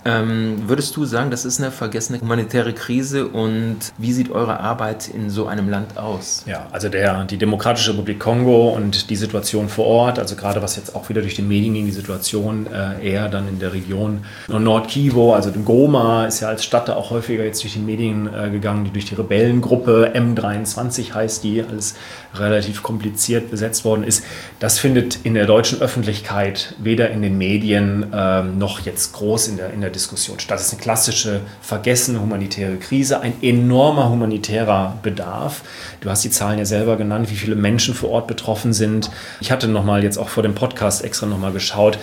Ähm, würdest du sagen, das ist eine vergessene humanitäre Krise und wie sieht eure Arbeit in so einem Land aus? Ja, also der, die Demokratische Republik Kongo und die Situation vor Ort, also gerade was jetzt auch wieder durch die Medien ging, die Situation äh, eher dann in der Region Nord-Kivu, also dem Goma ist ja als Stadt da auch häufiger jetzt durch die Medien äh, gegangen, die durch die Rebellengruppe M dreiundzwanzig heißt die, alles relativ kompliziert besetzt worden ist. Das findet in der deutschen Öffentlichkeit weder in den Medien äh, noch jetzt groß in der, in der Diskussion statt. Das ist eine klassische vergessene humanitäre Krise, ein enormer humanitärer Bedarf. Du hast die Zahlen ja selber genannt, wie viele Menschen vor Ort betroffen sind. Ich hatte nochmal jetzt auch vor dem Podcast extra nochmal geschaut.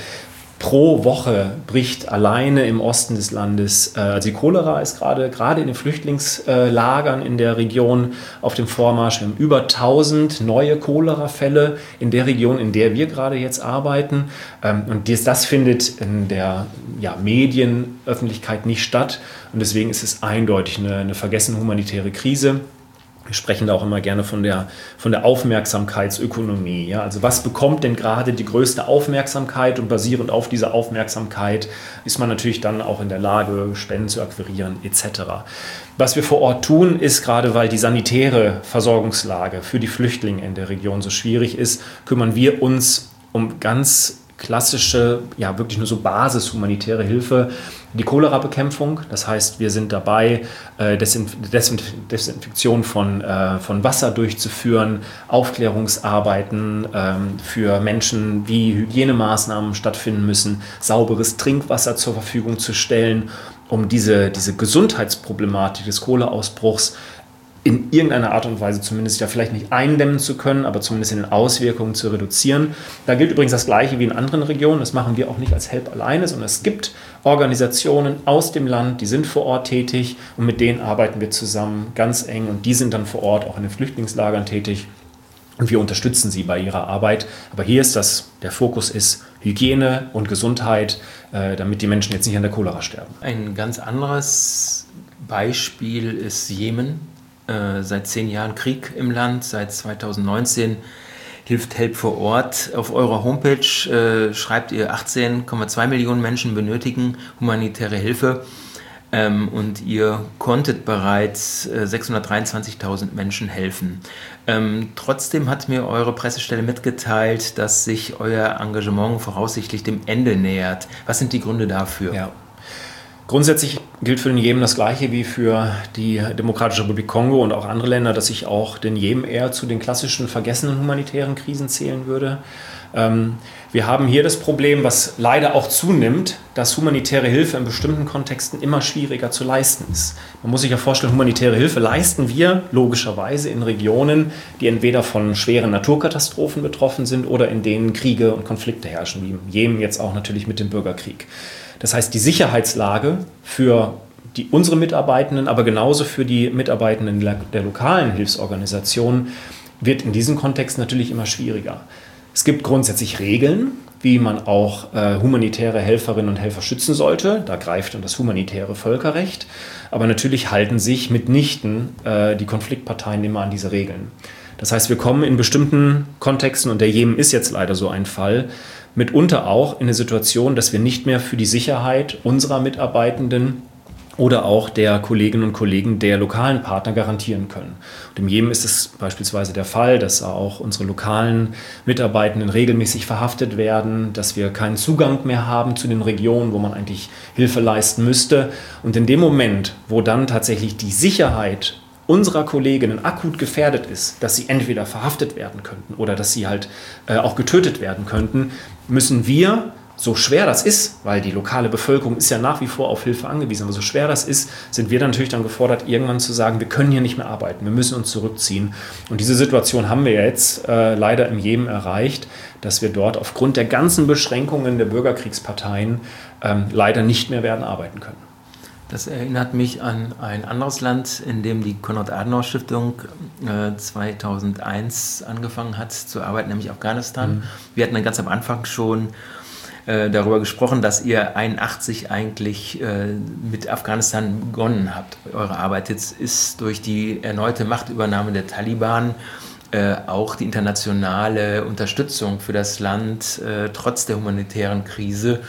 Pro Woche bricht alleine im Osten des Landes, äh, also die Cholera ist gerade gerade in den Flüchtlingslagern in der Region auf dem Vormarsch. Wir haben über tausend neue Cholera-Fälle in der Region, in der wir gerade jetzt arbeiten. Ähm, und dies, das findet in der ja, Medienöffentlichkeit nicht statt. Und deswegen ist es eindeutig eine, eine vergessene humanitäre Krise. Wir sprechen da auch immer gerne von der, von der Aufmerksamkeitsökonomie. Ja? Also was bekommt denn gerade die größte Aufmerksamkeit und basierend auf dieser Aufmerksamkeit ist man natürlich dann auch in der Lage, Spenden zu akquirieren et cetera. Was wir vor Ort tun, ist gerade, weil die sanitäre Versorgungslage für die Flüchtlinge in der Region so schwierig ist, kümmern wir uns um ganz klassische, ja wirklich nur so Basis-humanitäre Hilfe, die Cholera-Bekämpfung. Das heißt, wir sind dabei, äh, Desinf- Desinf- Desinfektion von, äh, von Wasser durchzuführen, Aufklärungsarbeiten ähm, für Menschen, wie Hygienemaßnahmen stattfinden müssen, sauberes Trinkwasser zur Verfügung zu stellen, um diese, diese Gesundheitsproblematik des Cholera-Ausbruchs in irgendeiner Art und Weise zumindest ja vielleicht nicht eindämmen zu können, aber zumindest in den Auswirkungen zu reduzieren. Da gilt übrigens das Gleiche wie in anderen Regionen. Das machen wir auch nicht als HELP alleine, sondern es gibt Organisationen aus dem Land, die sind vor Ort tätig und mit denen arbeiten wir zusammen ganz eng und die sind dann vor Ort auch in den Flüchtlingslagern tätig und wir unterstützen sie bei ihrer Arbeit. Aber hier ist das, der Fokus ist Hygiene und Gesundheit, äh, damit die Menschen jetzt nicht an der Cholera sterben. Ein ganz anderes Beispiel ist Jemen. Äh, seit zehn Jahren Krieg im Land, seit zweitausendneunzehn hilft HELP vor Ort. Auf eurer Homepage äh, schreibt ihr, achtzehn Komma zwei Millionen Menschen benötigen humanitäre Hilfe ähm, und ihr konntet bereits äh, sechshundertdreiundzwanzigtausend Menschen helfen. Ähm, trotzdem hat mir eure Pressestelle mitgeteilt, dass sich euer Engagement voraussichtlich dem Ende nähert. Was sind die Gründe dafür? Ja. Grundsätzlich gilt für den Jemen das Gleiche wie für die Demokratische Republik Kongo und auch andere Länder, dass ich auch den Jemen eher zu den klassischen vergessenen humanitären Krisen zählen würde. Ähm, wir haben hier das Problem, was leider auch zunimmt, dass humanitäre Hilfe in bestimmten Kontexten immer schwieriger zu leisten ist. Man muss sich ja vorstellen, humanitäre Hilfe leisten wir logischerweise in Regionen, die entweder von schweren Naturkatastrophen betroffen sind oder in denen Kriege und Konflikte herrschen, wie im Jemen jetzt auch natürlich mit dem Bürgerkrieg. Das heißt, die Sicherheitslage für die, unsere Mitarbeitenden, aber genauso für die Mitarbeitenden der lokalen Hilfsorganisationen wird in diesem Kontext natürlich immer schwieriger. Es gibt grundsätzlich Regeln, wie man auch äh, humanitäre Helferinnen und Helfer schützen sollte. Da greift dann das humanitäre Völkerrecht. Aber natürlich halten sich mitnichten äh, die Konfliktparteien immer an diese Regeln. Das heißt, wir kommen in bestimmten Kontexten, und der Jemen ist jetzt leider so ein Fall, mitunter auch in eine Situation, dass wir nicht mehr für die Sicherheit unserer Mitarbeitenden oder auch der Kolleginnen und Kollegen der lokalen Partner garantieren können. Und im Jemen ist es beispielsweise der Fall, dass auch unsere lokalen Mitarbeitenden regelmäßig verhaftet werden, dass wir keinen Zugang mehr haben zu den Regionen, wo man eigentlich Hilfe leisten müsste. Und in dem Moment, wo dann tatsächlich die Sicherheit unserer Kolleginnen akut gefährdet ist, dass sie entweder verhaftet werden könnten oder dass sie halt äh, auch getötet werden könnten, müssen wir, so schwer das ist, weil die lokale Bevölkerung ist ja nach wie vor auf Hilfe angewiesen, aber so schwer das ist, sind wir dann natürlich dann gefordert, irgendwann zu sagen, wir können hier nicht mehr arbeiten, wir müssen uns zurückziehen. Und diese Situation haben wir jetzt äh, leider im Jemen erreicht, dass wir dort aufgrund der ganzen Beschränkungen der Bürgerkriegsparteien ähm, leider nicht mehr werden arbeiten können. Das erinnert mich an ein anderes Land, in dem die Konrad-Adenauer-Stiftung äh, zweitausendeins angefangen hat zu arbeiten, nämlich Afghanistan. Mhm. Wir hatten dann ganz am Anfang schon äh, darüber gesprochen, dass ihr einundachtzig eigentlich äh, mit Afghanistan begonnen habt, eure Arbeit. Jetzt ist durch die erneute Machtübernahme der Taliban äh, auch die internationale Unterstützung für das Land äh, trotz der humanitären Krise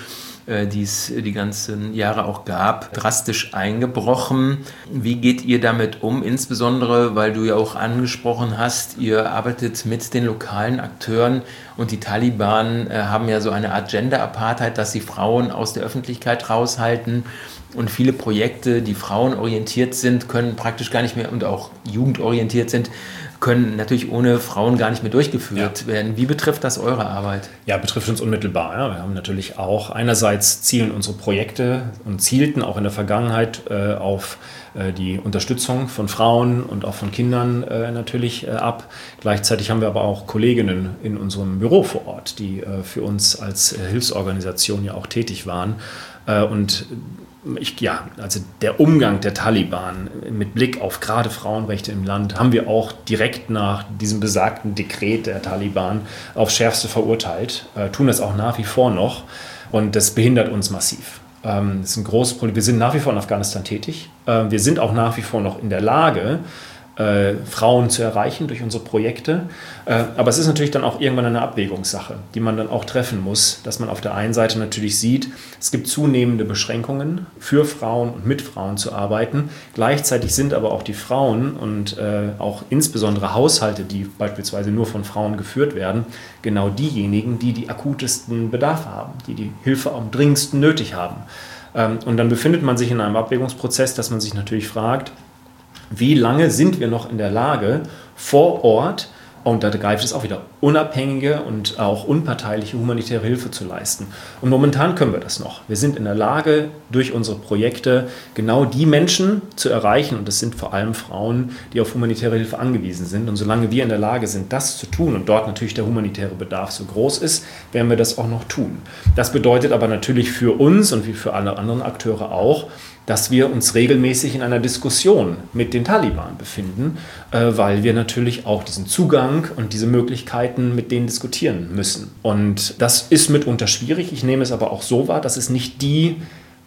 die es die ganzen Jahre auch gab, drastisch eingebrochen. Wie geht ihr damit um? Insbesondere, weil du ja auch angesprochen hast, ihr arbeitet mit den lokalen Akteuren und die Taliban äh, haben ja so eine Art Gender-Apartheid, dass sie Frauen aus der Öffentlichkeit raushalten. Und viele Projekte, die frauenorientiert sind, können praktisch gar nicht mehr und auch jugendorientiert sind, können natürlich ohne Frauen gar nicht mehr durchgeführt ja. werden. Wie betrifft das eure Arbeit? Ja, betrifft uns unmittelbar. Ja. Wir haben natürlich auch einerseits zielen unsere Projekte und zielten auch in der Vergangenheit äh, auf äh, die Unterstützung von Frauen und auch von Kindern äh, natürlich äh, ab. Gleichzeitig haben wir aber auch Kolleginnen in unserem Büro vor Ort, die äh, für uns als äh, Hilfsorganisation ja auch tätig waren. Äh, und Ich, ja, also der Umgang der Taliban mit Blick auf gerade Frauenrechte im Land haben wir auch direkt nach diesem besagten Dekret der Taliban aufs Schärfste verurteilt, äh, tun das auch nach wie vor noch und das behindert uns massiv. Ähm, das ist ein großes Problem. Wir sind nach wie vor in Afghanistan tätig. Äh, wir sind auch nach wie vor noch in der Lage, Äh, Frauen zu erreichen durch unsere Projekte. Äh, aber es ist natürlich dann auch irgendwann eine Abwägungssache, die man dann auch treffen muss, dass man auf der einen Seite natürlich sieht, es gibt zunehmende Beschränkungen für Frauen und mit Frauen zu arbeiten. Gleichzeitig sind aber auch die Frauen und äh, auch insbesondere Haushalte, die beispielsweise nur von Frauen geführt werden, genau diejenigen, die die akutesten Bedarf haben, die die Hilfe am dringendsten nötig haben. Ähm, und dann befindet man sich in einem Abwägungsprozess, dass man sich natürlich fragt, wie lange sind wir noch in der Lage, vor Ort, und da greift es auch wieder, unabhängige und auch unparteiliche humanitäre Hilfe zu leisten. Und momentan können wir das noch. Wir sind in der Lage, durch unsere Projekte genau die Menschen zu erreichen, und das sind vor allem Frauen, die auf humanitäre Hilfe angewiesen sind. Und solange wir in der Lage sind, das zu tun und dort natürlich der humanitäre Bedarf so groß ist, werden wir das auch noch tun. Das bedeutet aber natürlich für uns und wie für alle anderen Akteure auch, dass wir uns regelmäßig in einer Diskussion mit den Taliban befinden, äh, weil wir natürlich auch diesen Zugang und diese Möglichkeiten mit denen diskutieren müssen. Und das ist mitunter schwierig. Ich nehme es aber auch so wahr, dass es nicht die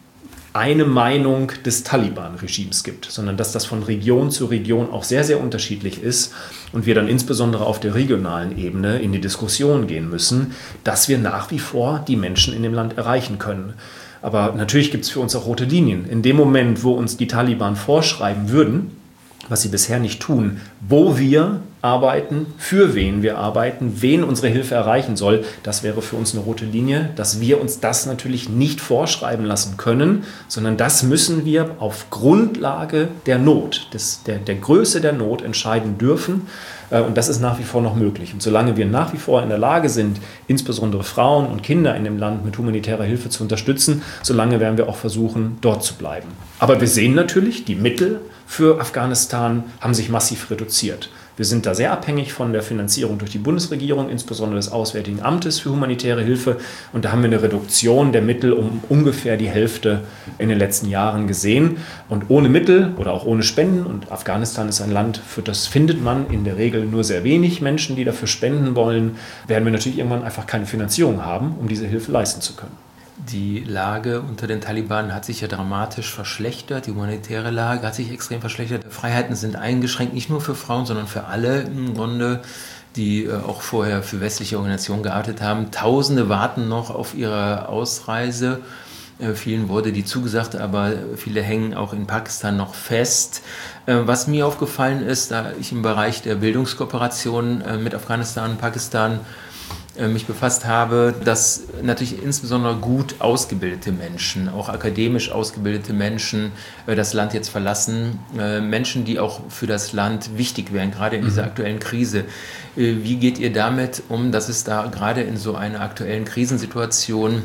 eine Meinung des Taliban-Regimes gibt, sondern dass das von Region zu Region auch sehr, sehr unterschiedlich ist und wir dann insbesondere auf der regionalen Ebene in die Diskussion gehen müssen, dass wir nach wie vor die Menschen in dem Land erreichen können. Aber natürlich gibt es für uns auch rote Linien. In dem Moment, wo uns die Taliban vorschreiben würden, was sie bisher nicht tun, wo wir arbeiten, für wen wir arbeiten, wen unsere Hilfe erreichen soll, das wäre für uns eine rote Linie, dass wir uns das natürlich nicht vorschreiben lassen können, sondern das müssen wir auf Grundlage der Not, des, der, der Größe der Not entscheiden dürfen. Und das ist nach wie vor noch möglich. Und solange wir nach wie vor in der Lage sind, insbesondere Frauen und Kinder in dem Land mit humanitärer Hilfe zu unterstützen, solange werden wir auch versuchen, dort zu bleiben. Aber wir sehen natürlich, die Mittel für Afghanistan haben sich massiv reduziert. Wir sind da sehr abhängig von der Finanzierung durch die Bundesregierung, insbesondere des Auswärtigen Amtes für humanitäre Hilfe. Und da haben wir eine Reduktion der Mittel um ungefähr die Hälfte in den letzten Jahren gesehen. Und ohne Mittel oder auch ohne Spenden, und Afghanistan ist ein Land, für das findet man in der Regel nur sehr wenig Menschen, die dafür spenden wollen, werden wir natürlich irgendwann einfach keine Finanzierung haben, um diese Hilfe leisten zu können. Die Lage unter den Taliban hat sich ja dramatisch verschlechtert. Die humanitäre Lage hat sich extrem verschlechtert. Freiheiten sind eingeschränkt, nicht nur für Frauen, sondern für alle im Grunde, die auch vorher für westliche Organisationen gearbeitet haben. Tausende warten noch auf ihre Ausreise. Vielen wurde die zugesagt, aber viele hängen auch in Pakistan noch fest. Was mir aufgefallen ist, da ich im Bereich der Bildungskooperation mit Afghanistan und Pakistan mich befasst habe, dass natürlich insbesondere gut ausgebildete Menschen, auch akademisch ausgebildete Menschen das Land jetzt verlassen. Menschen, die auch für das Land wichtig wären, gerade in dieser aktuellen Krise. Wie geht ihr damit um, dass es da gerade in so einer aktuellen Krisensituation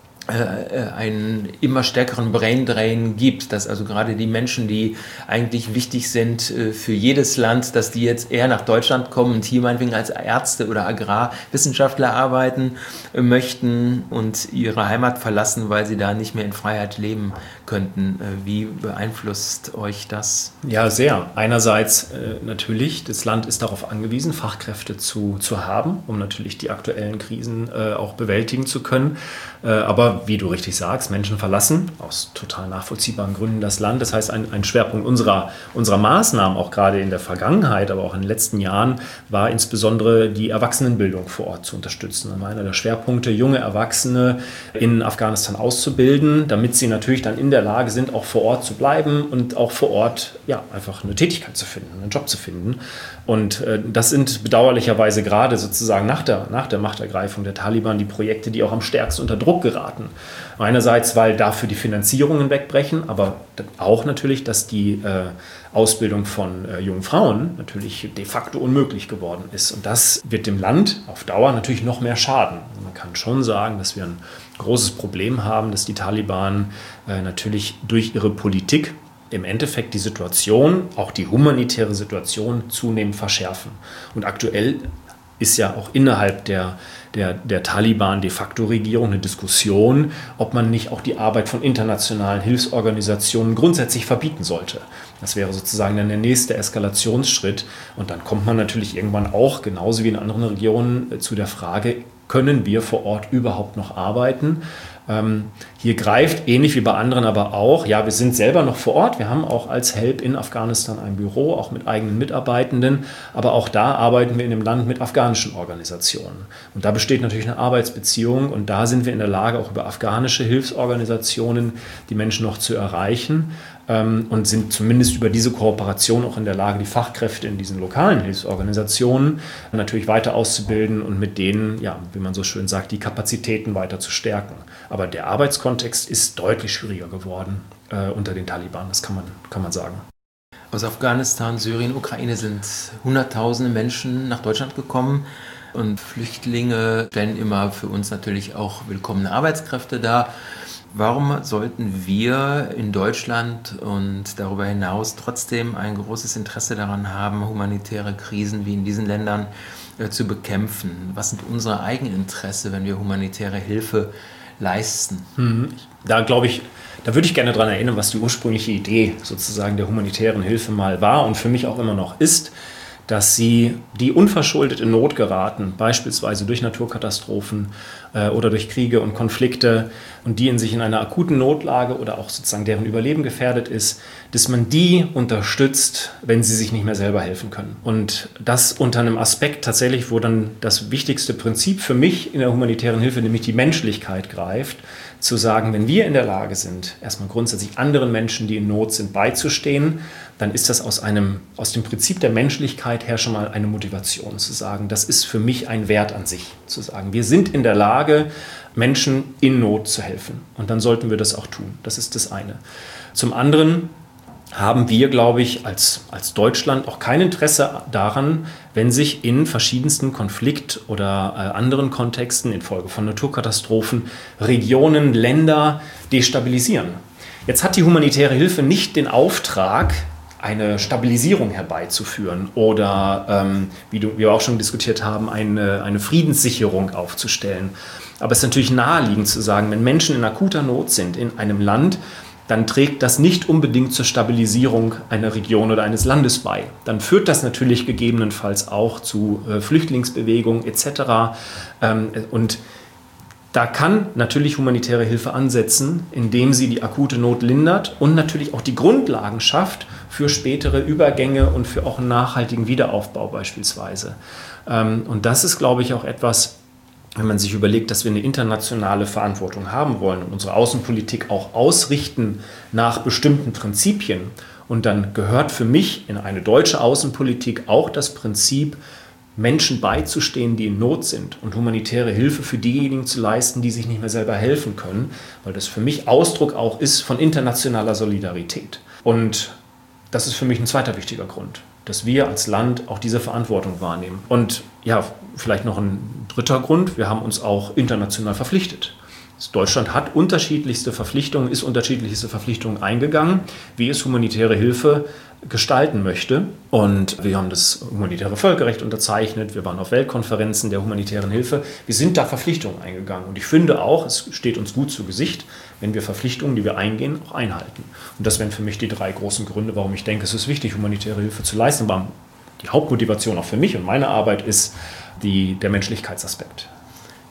einen immer stärkeren Braindrain gibt, dass also gerade die Menschen, die eigentlich wichtig sind für jedes Land, dass die jetzt eher nach Deutschland kommen und hier meinetwegen als Ärzte oder Agrarwissenschaftler arbeiten möchten und ihre Heimat verlassen, weil sie da nicht mehr in Freiheit leben könnten. Wie beeinflusst euch das? Ja, sehr. Einerseits äh, natürlich, das Land ist darauf angewiesen, Fachkräfte zu, zu haben, um natürlich die aktuellen Krisen äh, auch bewältigen zu können. Äh, aber aber wie du richtig sagst, Menschen verlassen aus total nachvollziehbaren Gründen das Land. Das heißt, ein, ein Schwerpunkt unserer, unserer Maßnahmen, auch gerade in der Vergangenheit, aber auch in den letzten Jahren, war insbesondere die Erwachsenenbildung vor Ort zu unterstützen. Das war einer der Schwerpunkte, junge Erwachsene in Afghanistan auszubilden, damit sie natürlich dann in der Lage sind, auch vor Ort zu bleiben und auch vor Ort ja, einfach eine Tätigkeit zu finden, einen Job zu finden. Und äh, das sind bedauerlicherweise gerade sozusagen nach der, nach der Machtergreifung der Taliban die Projekte, die auch am stärksten unter Druck geraten. Einerseits, weil dafür die Finanzierungen wegbrechen, aber auch natürlich, dass die äh, Ausbildung von äh, jungen Frauen natürlich de facto unmöglich geworden ist. Und das wird dem Land auf Dauer natürlich noch mehr schaden. Man kann schon sagen, dass wir ein großes Problem haben, dass die Taliban äh, natürlich durch ihre Politik im Endeffekt die Situation, auch die humanitäre Situation, zunehmend verschärfen. Und aktuell ist ja auch innerhalb der, der, der Taliban de facto Regierung eine Diskussion, ob man nicht auch die Arbeit von internationalen Hilfsorganisationen grundsätzlich verbieten sollte. Das wäre sozusagen dann der nächste Eskalationsschritt. Und dann kommt man natürlich irgendwann auch, genauso wie in anderen Regionen, zu der Frage, können wir vor Ort überhaupt noch arbeiten? Ähm, hier greift, ähnlich wie bei anderen aber auch, ja, wir sind selber noch vor Ort, wir haben auch als Help in Afghanistan ein Büro, auch mit eigenen Mitarbeitenden, aber auch da arbeiten wir in dem Land mit afghanischen Organisationen. Und da besteht natürlich eine Arbeitsbeziehung und da sind wir in der Lage, auch über afghanische Hilfsorganisationen die Menschen noch zu erreichen ähm, und sind zumindest über diese Kooperation auch in der Lage, die Fachkräfte in diesen lokalen Hilfsorganisationen natürlich weiter auszubilden und mit denen, ja, wie man so schön sagt, die Kapazitäten weiter zu stärken. Aber der Arbeitskontext ist deutlich schwieriger geworden äh, unter den Taliban, das kann man, kann man sagen. Aus Afghanistan, Syrien, Ukraine sind Hunderttausende Menschen nach Deutschland gekommen und Flüchtlinge stellen immer für uns natürlich auch willkommene Arbeitskräfte dar. Warum sollten wir in Deutschland und darüber hinaus trotzdem ein großes Interesse daran haben, humanitäre Krisen wie in diesen Ländern äh, zu bekämpfen? Was sind unsere Eigeninteresse, wenn wir humanitäre Hilfe leisten? Da glaube ich, da würde ich gerne daran erinnern, was die ursprüngliche Idee sozusagen der humanitären Hilfe mal war und für mich auch immer noch ist, dass sie, die unverschuldet in Not geraten, beispielsweise durch Naturkatastrophen äh, oder durch Kriege und Konflikte und die in sich in einer akuten Notlage oder auch sozusagen deren Überleben gefährdet ist, dass man die unterstützt, wenn sie sich nicht mehr selber helfen können. Und das unter einem Aspekt tatsächlich, wo dann das wichtigste Prinzip für mich in der humanitären Hilfe, nämlich die Menschlichkeit greift, zu sagen, wenn wir in der Lage sind, erstmal grundsätzlich anderen Menschen, die in Not sind, beizustehen, dann ist das aus einem, aus dem Prinzip der Menschlichkeit her schon mal eine Motivation zu sagen, das ist für mich ein Wert an sich, zu sagen, wir sind in der Lage, Menschen in Not zu helfen. Und dann sollten wir das auch tun. Das ist das eine. Zum anderen haben wir, glaube ich, als, als Deutschland auch kein Interesse daran, wenn sich in verschiedensten Konflikt- oder äh, anderen Kontexten infolge von Naturkatastrophen Regionen, Länder destabilisieren. Jetzt hat die humanitäre Hilfe nicht den Auftrag, eine Stabilisierung herbeizuführen oder, ähm, wie, du, wie wir auch schon diskutiert haben, eine, eine Friedenssicherung aufzustellen. Aber es ist natürlich naheliegend zu sagen, wenn Menschen in akuter Not sind in einem Land, dann trägt das nicht unbedingt zur Stabilisierung einer Region oder eines Landes bei. Dann führt das natürlich gegebenenfalls auch zu äh, Flüchtlingsbewegungen et cetera. Ähm, und da kann natürlich humanitäre Hilfe ansetzen, indem sie die akute Not lindert und natürlich auch die Grundlagen schafft für spätere Übergänge und für auch einen nachhaltigen Wiederaufbau beispielsweise. Ähm, und das ist, glaube ich, auch etwas, wenn man sich überlegt, dass wir eine internationale Verantwortung haben wollen und unsere Außenpolitik auch ausrichten nach bestimmten Prinzipien. Und dann gehört für mich in eine deutsche Außenpolitik auch das Prinzip, Menschen beizustehen, die in Not sind und humanitäre Hilfe für diejenigen zu leisten, die sich nicht mehr selber helfen können, weil das für mich Ausdruck auch ist von internationaler Solidarität. Und das ist für mich ein zweiter wichtiger Grund, dass wir als Land auch diese Verantwortung wahrnehmen. Und ja, vielleicht noch ein dritter Grund, wir haben uns auch international verpflichtet. Deutschland hat unterschiedlichste Verpflichtungen, ist unterschiedlichste Verpflichtungen eingegangen, wie es humanitäre Hilfe gestalten möchte. Und wir haben das humanitäre Völkerrecht unterzeichnet, wir waren auf Weltkonferenzen der humanitären Hilfe. Wir sind da Verpflichtungen eingegangen. Und ich finde auch, es steht uns gut zu Gesicht, wenn wir Verpflichtungen, die wir eingehen, auch einhalten. Und das wären für mich die drei großen Gründe, warum ich denke, es ist wichtig, humanitäre Hilfe zu leisten. Aber die Hauptmotivation auch für mich und meine Arbeit ist die, der Menschlichkeitsaspekt.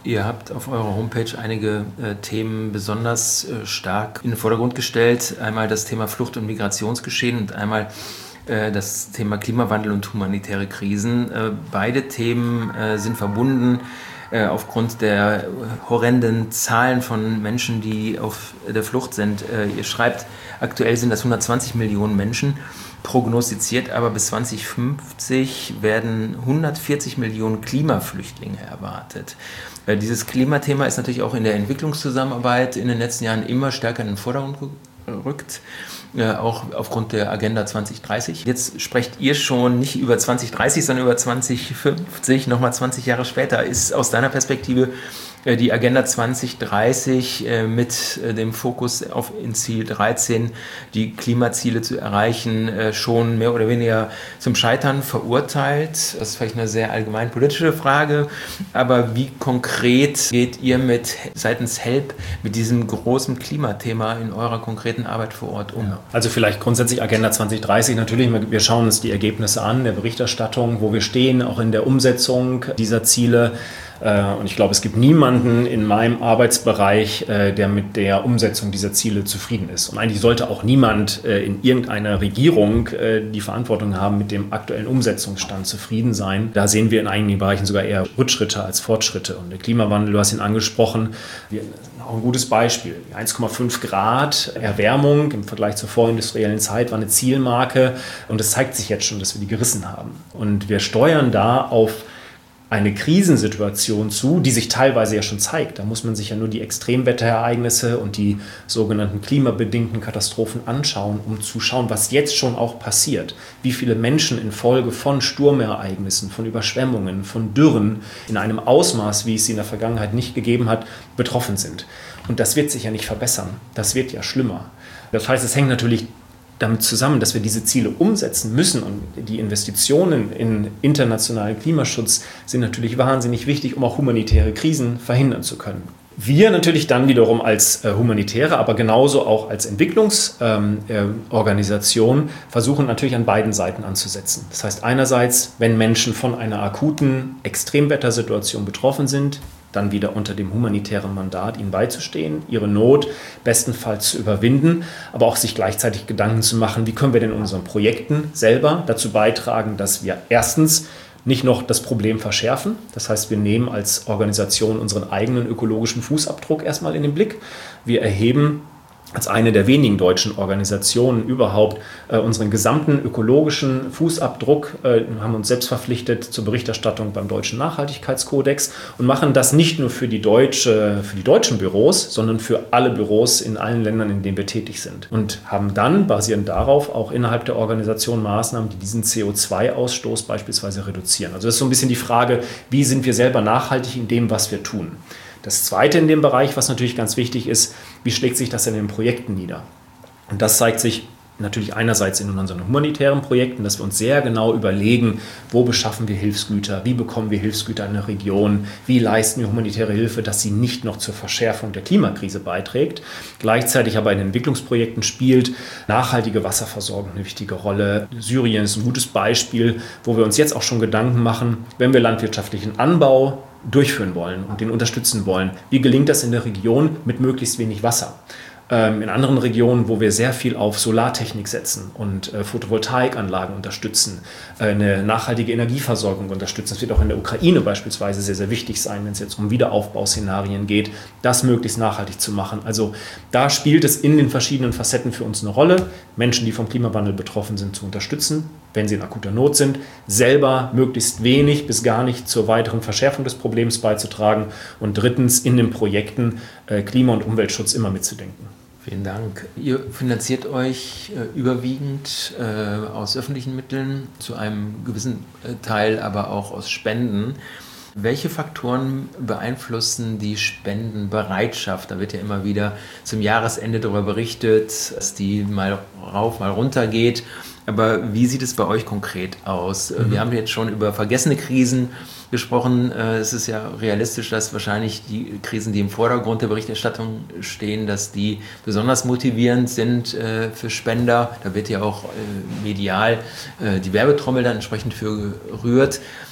Ihr habt auf eurer Homepage einige äh, Themen besonders äh, stark in den Vordergrund gestellt. Einmal das Thema Flucht- und Migrationsgeschehen und einmal äh, das Thema Klimawandel und humanitäre Krisen. Äh, beide Themen äh, sind verbunden äh, aufgrund der horrenden Zahlen von Menschen, die auf der Flucht sind. Äh, ihr schreibt, aktuell sind das hundertzwanzig Millionen Menschen. Prognostiziert aber bis zwanzig fünfzig werden hundertvierzig Millionen Klimaflüchtlinge erwartet. Äh, dieses Klimathema ist natürlich auch in der Entwicklungszusammenarbeit in den letzten Jahren immer stärker in den Vordergrund gerückt, äh, auch aufgrund der Agenda zwanzig dreißig. Jetzt sprecht ihr schon nicht über zwanzig dreißig, sondern über zwanzig fünfzig, nochmal zwanzig Jahre später. Ist aus deiner Perspektive die Agenda zwanzig dreißig äh, mit äh, dem Fokus auf in Ziel dreizehn, die Klimaziele zu erreichen, äh, schon mehr oder weniger zum Scheitern verurteilt? Das ist vielleicht eine sehr allgemein politische Frage, aber wie konkret geht ihr mit seitens HELP mit diesem großen Klimathema in eurer konkreten Arbeit vor Ort um? Also vielleicht grundsätzlich Agenda zwanzig dreißig, natürlich, wir schauen uns die Ergebnisse an, der Berichterstattung, wo wir stehen, auch in der Umsetzung dieser Ziele. Und ich glaube, es gibt niemanden in meinem Arbeitsbereich, der mit der Umsetzung dieser Ziele zufrieden ist. Und eigentlich sollte auch niemand in irgendeiner Regierung die Verantwortung haben, mit dem aktuellen Umsetzungsstand zufrieden sein. Da sehen wir in einigen Bereichen sogar eher Rückschritte als Fortschritte. Und der Klimawandel, du hast ihn angesprochen, auch ein gutes Beispiel. eins Komma fünf Grad Erwärmung im Vergleich zur vorindustriellen Zeit war eine Zielmarke. Und es zeigt sich jetzt schon, dass wir die gerissen haben. Und wir steuern da auf eine Krisensituation zu, die sich teilweise ja schon zeigt. Da muss man sich ja nur die Extremwetterereignisse und die sogenannten klimabedingten Katastrophen anschauen, um zu schauen, was jetzt schon auch passiert. Wie viele Menschen infolge von Sturmereignissen, von Überschwemmungen, von Dürren in einem Ausmaß, wie es sie in der Vergangenheit nicht gegeben hat, betroffen sind. Und das wird sich ja nicht verbessern. Das wird ja schlimmer. Das heißt, es hängt natürlich damit zusammen, dass wir diese Ziele umsetzen müssen, und die Investitionen in internationalen Klimaschutz sind natürlich wahnsinnig wichtig, um auch humanitäre Krisen verhindern zu können. Wir natürlich dann wiederum als äh, humanitäre, aber genauso auch als Entwicklungsorganisation ähm, äh, versuchen natürlich an beiden Seiten anzusetzen. Das heißt einerseits, wenn Menschen von einer akuten Extremwettersituation betroffen sind, dann wieder unter dem humanitären Mandat, ihnen beizustehen, ihre Not bestenfalls zu überwinden, aber auch sich gleichzeitig Gedanken zu machen, wie können wir denn in unseren Projekten selber dazu beitragen, dass wir erstens nicht noch das Problem verschärfen. Das heißt, wir nehmen als Organisation unseren eigenen ökologischen Fußabdruck erstmal in den Blick. Wir erheben als eine der wenigen deutschen Organisationen überhaupt äh, unseren gesamten ökologischen Fußabdruck, äh, haben uns selbst verpflichtet zur Berichterstattung beim Deutschen Nachhaltigkeitskodex und machen das nicht nur für die, deutsche, für die deutschen Büros, sondern für alle Büros in allen Ländern, in denen wir tätig sind. Und haben dann, basierend darauf, auch innerhalb der Organisation Maßnahmen, die diesen C O zwei Ausstoß beispielsweise reduzieren. Also das ist so ein bisschen die Frage, wie sind wir selber nachhaltig in dem, was wir tun. Das Zweite in dem Bereich, was natürlich ganz wichtig ist, wie schlägt sich das in den Projekten nieder? Und das zeigt sich natürlich einerseits in unseren humanitären Projekten, dass wir uns sehr genau überlegen, wo beschaffen wir Hilfsgüter, wie bekommen wir Hilfsgüter in eine Region, wie leisten wir humanitäre Hilfe, dass sie nicht noch zur Verschärfung der Klimakrise beiträgt. Gleichzeitig aber in Entwicklungsprojekten spielt nachhaltige Wasserversorgung eine wichtige Rolle. Syrien ist ein gutes Beispiel, wo wir uns jetzt auch schon Gedanken machen, wenn wir landwirtschaftlichen Anbau durchführen wollen und den unterstützen wollen. Wie gelingt das in der Region mit möglichst wenig Wasser? In anderen Regionen, wo wir sehr viel auf Solartechnik setzen und äh, Photovoltaikanlagen unterstützen, äh, eine nachhaltige Energieversorgung unterstützen. Das wird auch in der Ukraine beispielsweise sehr, sehr wichtig sein, wenn es jetzt um Wiederaufbauszenarien geht, das möglichst nachhaltig zu machen. Also da spielt es in den verschiedenen Facetten für uns eine Rolle, Menschen, die vom Klimawandel betroffen sind, zu unterstützen, wenn sie in akuter Not sind, selber möglichst wenig bis gar nicht zur weiteren Verschärfung des Problems beizutragen und drittens in den Projekten äh, Klima- und Umweltschutz immer mitzudenken. Vielen Dank. Ihr finanziert euch äh, überwiegend äh, aus öffentlichen Mitteln, zu einem gewissen äh, Teil aber auch aus Spenden. Welche Faktoren beeinflussen die Spendenbereitschaft? Da wird ja immer wieder zum Jahresende darüber berichtet, dass die mal rauf, mal runter geht. Aber wie sieht es bei euch konkret aus? Mhm. Wir haben jetzt schon über vergessene Krisen gesprochen. Es ist ja realistisch, dass wahrscheinlich die Krisen, die im Vordergrund der Berichterstattung stehen, dass die besonders motivierend sind für Spender. Da wird ja auch medial die Werbetrommel dann entsprechend für gerührt.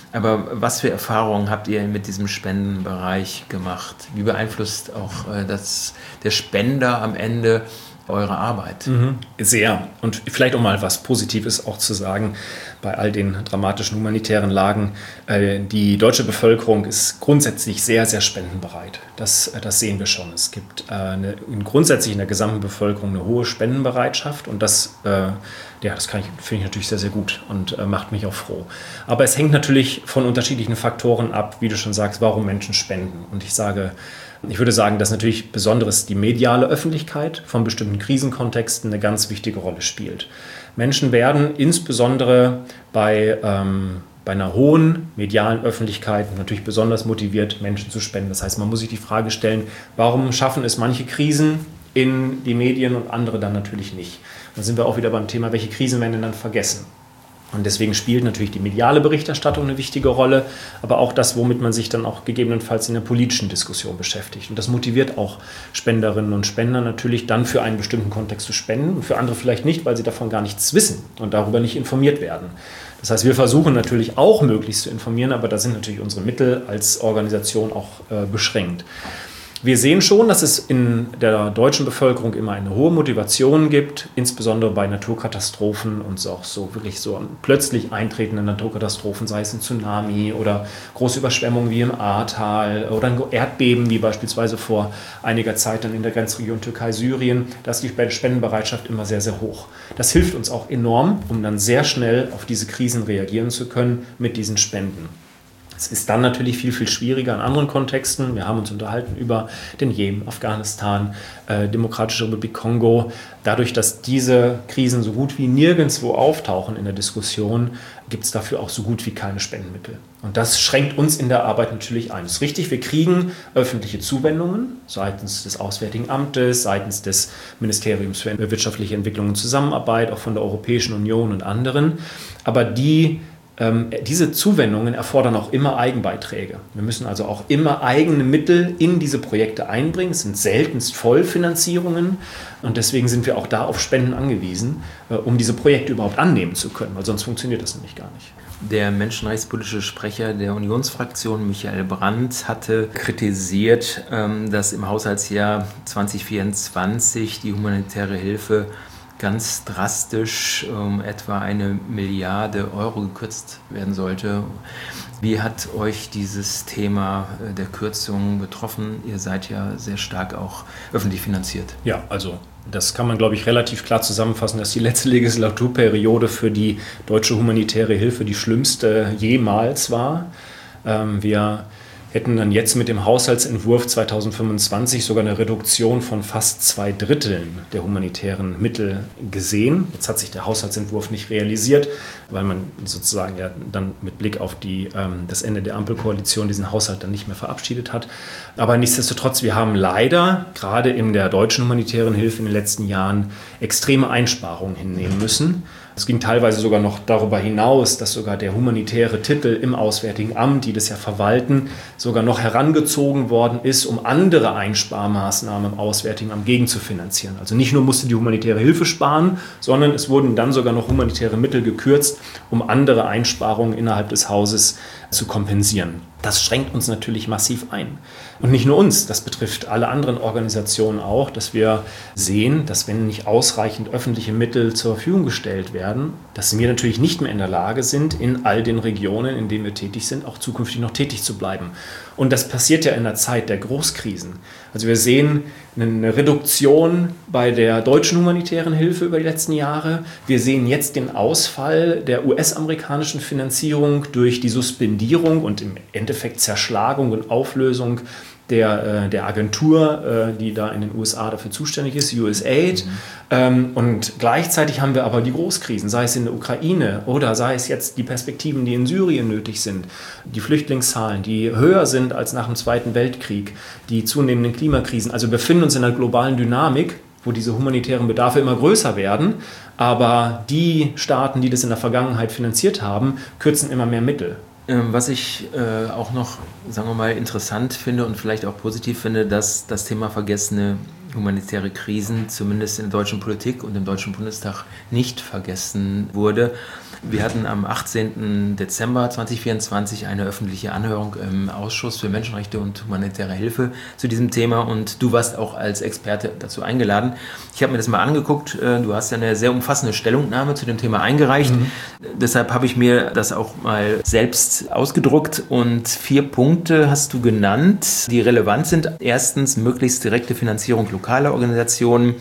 Aber was für Erfahrungen habt ihr mit diesem Spendenbereich gemacht? Wie beeinflusst auch äh, das, der Spender am Ende eure Arbeit? Mhm. Sehr. Und vielleicht auch mal was Positives auch zu sagen, bei all den dramatischen humanitären Lagen. Äh, die deutsche Bevölkerung ist grundsätzlich sehr, sehr spendenbereit. Das, das sehen wir schon. Es gibt äh, eine, grundsätzlich in der gesamten Bevölkerung eine hohe Spendenbereitschaft und das, äh, ja, das kann ich, finde ich natürlich sehr, sehr gut und äh, macht mich auch froh. Aber es hängt natürlich von unterschiedlichen Faktoren ab, wie du schon sagst, warum Menschen spenden. Und ich sage, Ich würde sagen, dass natürlich besonders die mediale Öffentlichkeit von bestimmten Krisenkontexten eine ganz wichtige Rolle spielt. Menschen werden insbesondere bei, ähm, bei einer hohen medialen Öffentlichkeit natürlich besonders motiviert, Menschen zu spenden. Das heißt, man muss sich die Frage stellen, warum schaffen es manche Krisen in die Medien und andere dann natürlich nicht? Dann sind wir auch wieder beim Thema, welche Krisen werden denn dann vergessen? Und deswegen spielt natürlich die mediale Berichterstattung eine wichtige Rolle, aber auch das, womit man sich dann auch gegebenenfalls in der politischen Diskussion beschäftigt. Und das motiviert auch Spenderinnen und Spender natürlich dann für einen bestimmten Kontext zu spenden und für andere vielleicht nicht, weil sie davon gar nichts wissen und darüber nicht informiert werden. Das heißt, wir versuchen natürlich auch möglichst zu informieren, aber da sind natürlich unsere Mittel als Organisation auch äh, beschränkt. Wir sehen schon, dass es in der deutschen Bevölkerung immer eine hohe Motivation gibt, insbesondere bei Naturkatastrophen und auch so wirklich so plötzlich eintretenden Naturkatastrophen, sei es ein Tsunami oder große Überschwemmungen wie im Ahrtal oder ein Erdbeben wie beispielsweise vor einiger Zeit dann in der Grenzregion Türkei-Syrien. Da ist die Spendenbereitschaft immer sehr, sehr hoch. Das hilft uns auch enorm, um dann sehr schnell auf diese Krisen reagieren zu können mit diesen Spenden. Es ist dann natürlich viel, viel schwieriger in anderen Kontexten. Wir haben uns unterhalten über den Jemen, Afghanistan, äh, Demokratische Republik Kongo. Dadurch, dass diese Krisen so gut wie nirgendwo auftauchen in der Diskussion, gibt es dafür auch so gut wie keine Spendenmittel. Und das schränkt uns in der Arbeit natürlich ein. Es ist richtig, wir kriegen öffentliche Zuwendungen seitens des Auswärtigen Amtes, seitens des Ministeriums für wirtschaftliche Entwicklung und Zusammenarbeit, auch von der Europäischen Union und anderen. Aber die Diese Zuwendungen erfordern auch immer Eigenbeiträge. Wir müssen also auch immer eigene Mittel in diese Projekte einbringen. Es sind seltenst Vollfinanzierungen und deswegen sind wir auch da auf Spenden angewiesen, um diese Projekte überhaupt annehmen zu können, weil sonst funktioniert das nämlich gar nicht. Der menschenrechtspolitische Sprecher der Unionsfraktion, Michael Brandt, hatte kritisiert, dass im Haushaltsjahr zwanzig vierundzwanzig die humanitäre Hilfe ganz drastisch um etwa eine Milliarde Euro gekürzt werden sollte. Wie hat euch dieses Thema der Kürzungen betroffen? Ihr seid ja sehr stark auch öffentlich finanziert. Ja, also das kann man, glaube ich, relativ klar zusammenfassen, dass die letzte Legislaturperiode für die deutsche humanitäre Hilfe die schlimmste jemals war. Ähm, wir hätten dann jetzt mit dem Haushaltsentwurf zweitausendfünfundzwanzig sogar eine Reduktion von fast zwei Dritteln der humanitären Mittel gesehen. Jetzt hat sich der Haushaltsentwurf nicht realisiert, weil man sozusagen ja dann mit Blick auf die, ähm, das Ende der Ampelkoalition diesen Haushalt dann nicht mehr verabschiedet hat. Aber nichtsdestotrotz, wir haben leider gerade in der deutschen humanitären Hilfe in den letzten Jahren extreme Einsparungen hinnehmen müssen. Es ging teilweise sogar noch darüber hinaus, dass sogar der humanitäre Titel im Auswärtigen Amt, die das ja verwalten, sogar noch herangezogen worden ist, um andere Einsparmaßnahmen im Auswärtigen Amt gegenzufinanzieren. Also nicht nur musste die humanitäre Hilfe sparen, sondern es wurden dann sogar noch humanitäre Mittel gekürzt, um andere Einsparungen innerhalb des Hauses zu kompensieren. Das schränkt uns natürlich massiv ein. Und nicht nur uns, das betrifft alle anderen Organisationen auch, dass wir sehen, dass wenn nicht ausreichend öffentliche Mittel zur Verfügung gestellt werden, dass wir natürlich nicht mehr in der Lage sind, in all den Regionen, in denen wir tätig sind, auch zukünftig noch tätig zu bleiben. Und das passiert ja in der Zeit der Großkrisen. Also wir sehen eine Reduktion bei der deutschen humanitären Hilfe über die letzten Jahre. Wir sehen jetzt den Ausfall der U S-amerikanischen Finanzierung durch die Suspendierung und im Endeffekt Zerschlagung und Auflösung der, der Agentur, die da in den U S A dafür zuständig ist, U S A I D. Mhm. Und gleichzeitig haben wir aber die Großkrisen, sei es in der Ukraine oder sei es jetzt die Perspektiven, die in Syrien nötig sind, die Flüchtlingszahlen, die höher sind als nach dem Zweiten Weltkrieg, die zunehmenden Klimakrisen. Also wir befinden uns in einer globalen Dynamik, wo diese humanitären Bedarfe immer größer werden, aber die Staaten, die das in der Vergangenheit finanziert haben, kürzen immer mehr Mittel. Was ich äh, auch noch, sagen wir mal, interessant finde und vielleicht auch positiv finde, dass das Thema vergessene humanitäre Krisen zumindest in der deutschen Politik und im Deutschen Bundestag nicht vergessen wurde. Wir hatten am achtzehnten Dezember zweitausendvierundzwanzig eine öffentliche Anhörung im Ausschuss für Menschenrechte und humanitäre Hilfe zu diesem Thema und du warst auch als Experte dazu eingeladen. Ich habe mir das mal angeguckt. Du hast ja eine sehr umfassende Stellungnahme zu dem Thema eingereicht. Mhm. Deshalb habe ich mir das auch mal selbst ausgedruckt und vier Punkte hast du genannt, die relevant sind. Erstens, möglichst direkte Finanzierung lokaler Organisationen.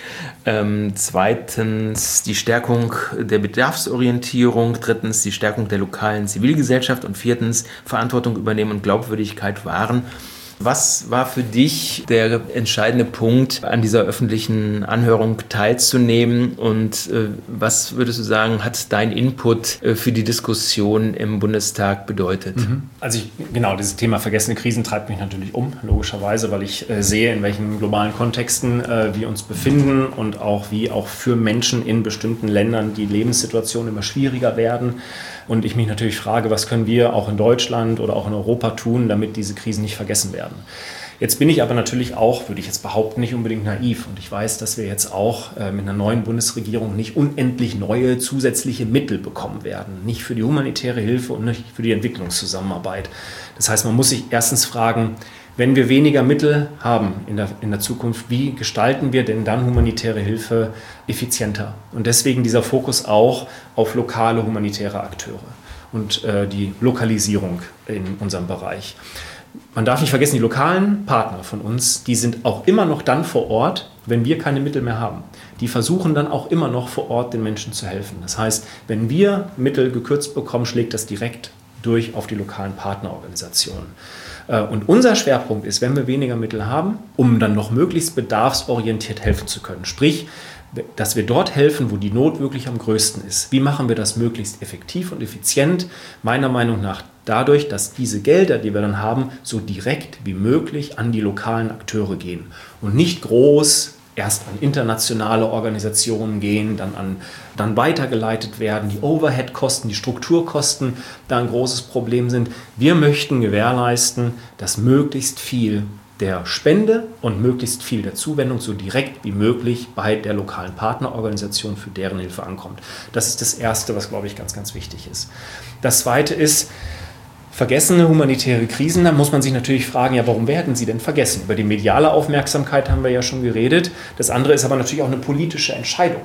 Ähm, zweitens die Stärkung der Bedarfsorientierung, drittens die Stärkung der lokalen Zivilgesellschaft und viertens Verantwortung übernehmen und Glaubwürdigkeit wahren. Was war für dich der entscheidende Punkt, an dieser öffentlichen Anhörung teilzunehmen und äh, was würdest du sagen, hat dein Input äh, für die Diskussion im Bundestag bedeutet? Mhm. Also ich, genau, dieses Thema vergessene Krisen treibt mich natürlich um, logischerweise, weil ich äh, sehe, in welchen globalen Kontexten äh, wir uns befinden und auch wie auch für Menschen in bestimmten Ländern die Lebenssituationen immer schwieriger werden. Und ich mich natürlich frage, was können wir auch in Deutschland oder auch in Europa tun, damit diese Krisen nicht vergessen werden. Jetzt bin ich aber natürlich auch, würde ich jetzt behaupten, nicht unbedingt naiv. Und ich weiß, dass wir jetzt auch äh, mit einer neuen Bundesregierung nicht unendlich neue zusätzliche Mittel bekommen werden. Nicht für die humanitäre Hilfe und nicht für die Entwicklungszusammenarbeit. Das heißt, man muss sich erstens fragen, wenn wir weniger Mittel haben in der, in der Zukunft, wie gestalten wir denn dann humanitäre Hilfe effizienter? Und deswegen dieser Fokus auch auf lokale humanitäre Akteure und äh, die Lokalisierung in unserem Bereich. Man darf nicht vergessen, die lokalen Partner von uns, die sind auch immer noch dann vor Ort, wenn wir keine Mittel mehr haben. Die versuchen dann auch immer noch vor Ort den Menschen zu helfen. Das heißt, wenn wir Mittel gekürzt bekommen, schlägt das direkt durch auf die lokalen Partnerorganisationen. Und unser Schwerpunkt ist, wenn wir weniger Mittel haben, um dann noch möglichst bedarfsorientiert helfen zu können. Sprich, dass wir dort helfen, wo die Not wirklich am größten ist. Wie machen wir das möglichst effektiv und effizient? Meiner Meinung nach dadurch, dass diese Gelder, die wir dann haben, so direkt wie möglich an die lokalen Akteure gehen und nicht groß erst an internationale Organisationen gehen, dann, an, dann weitergeleitet werden, die Overhead-Kosten, die Strukturkosten da ein großes Problem sind. Wir möchten gewährleisten, dass möglichst viel der Spende und möglichst viel der Zuwendung so direkt wie möglich bei der lokalen Partnerorganisation für deren Hilfe ankommt. Das ist das Erste, was, glaube ich, ganz, ganz wichtig ist. Das Zweite ist, vergessene humanitäre Krisen, da muss man sich natürlich fragen, ja, warum werden sie denn vergessen? Über die mediale Aufmerksamkeit haben wir ja schon geredet. Das andere ist aber natürlich auch eine politische Entscheidung.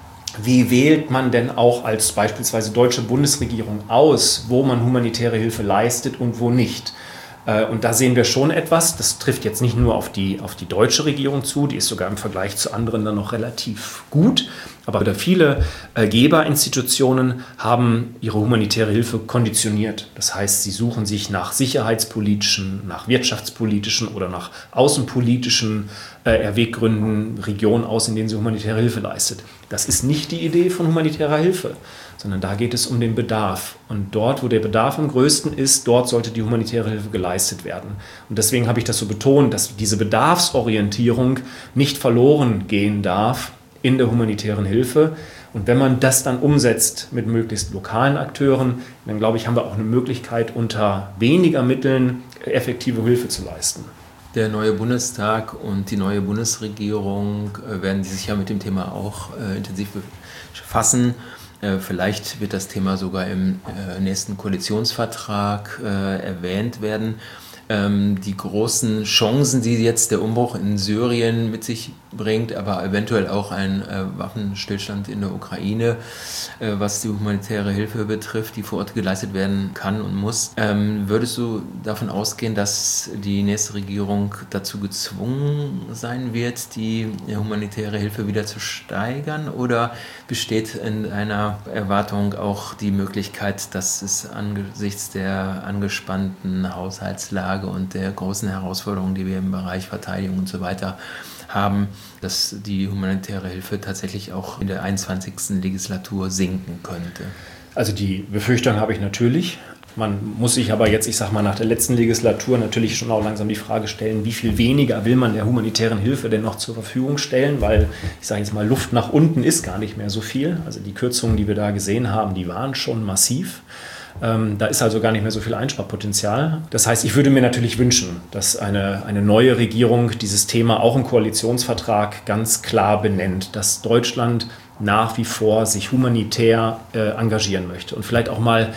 Wie wählt man denn auch als beispielsweise deutsche Bundesregierung aus, wo man humanitäre Hilfe leistet und wo nicht? Und da sehen wir schon etwas, das trifft jetzt nicht nur auf die, auf die deutsche Regierung zu, die ist sogar im Vergleich zu anderen dann noch relativ gut, aber viele äh, Geberinstitutionen haben ihre humanitäre Hilfe konditioniert. Das heißt, sie suchen sich nach sicherheitspolitischen, nach wirtschaftspolitischen oder nach außenpolitischen äh, Erwäggründen Regionen aus, in denen sie humanitäre Hilfe leistet. Das ist nicht die Idee von humanitärer Hilfe, sondern da geht es um den Bedarf. Und dort, wo der Bedarf am größten ist, dort sollte die humanitäre Hilfe geleistet werden. Und deswegen habe ich das so betont, dass diese Bedarfsorientierung nicht verloren gehen darf in der humanitären Hilfe. Und wenn man das dann umsetzt mit möglichst lokalen Akteuren, dann glaube ich, haben wir auch eine Möglichkeit, unter weniger Mitteln effektive Hilfe zu leisten. Der neue Bundestag und die neue Bundesregierung äh, werden sich ja mit dem Thema auch äh, intensiv befassen. Äh, vielleicht wird das Thema sogar im äh, nächsten Koalitionsvertrag äh, erwähnt werden. Ähm, die großen Chancen, die jetzt der Umbruch in Syrien mit sich bringt, aber eventuell auch ein äh, Waffenstillstand in der Ukraine, äh, was die humanitäre Hilfe betrifft, die vor Ort geleistet werden kann und muss. Ähm, würdest du davon ausgehen, dass die nächste Regierung dazu gezwungen sein wird, die humanitäre Hilfe wieder zu steigern? Oder besteht in einer Erwartung auch die Möglichkeit, dass es angesichts der angespannten Haushaltslage und der großen Herausforderungen, die wir im Bereich Verteidigung und so weiter haben, dass die humanitäre Hilfe tatsächlich auch in der einundzwanzigsten Legislatur sinken könnte? Also die Befürchtung habe ich natürlich. Man muss sich aber jetzt, ich sage mal, nach der letzten Legislatur natürlich schon auch langsam die Frage stellen, wie viel weniger will man der humanitären Hilfe denn noch zur Verfügung stellen, weil, ich sage jetzt mal, Luft nach unten ist gar nicht mehr so viel. Also die Kürzungen, die wir da gesehen haben, die waren schon massiv. Ähm, da ist also gar nicht mehr so viel Einsparpotenzial. Das heißt, ich würde mir natürlich wünschen, dass eine, eine neue Regierung dieses Thema auch im Koalitionsvertrag ganz klar benennt, dass Deutschland nach wie vor sich humanitär äh, engagieren möchte. Und vielleicht auch mal,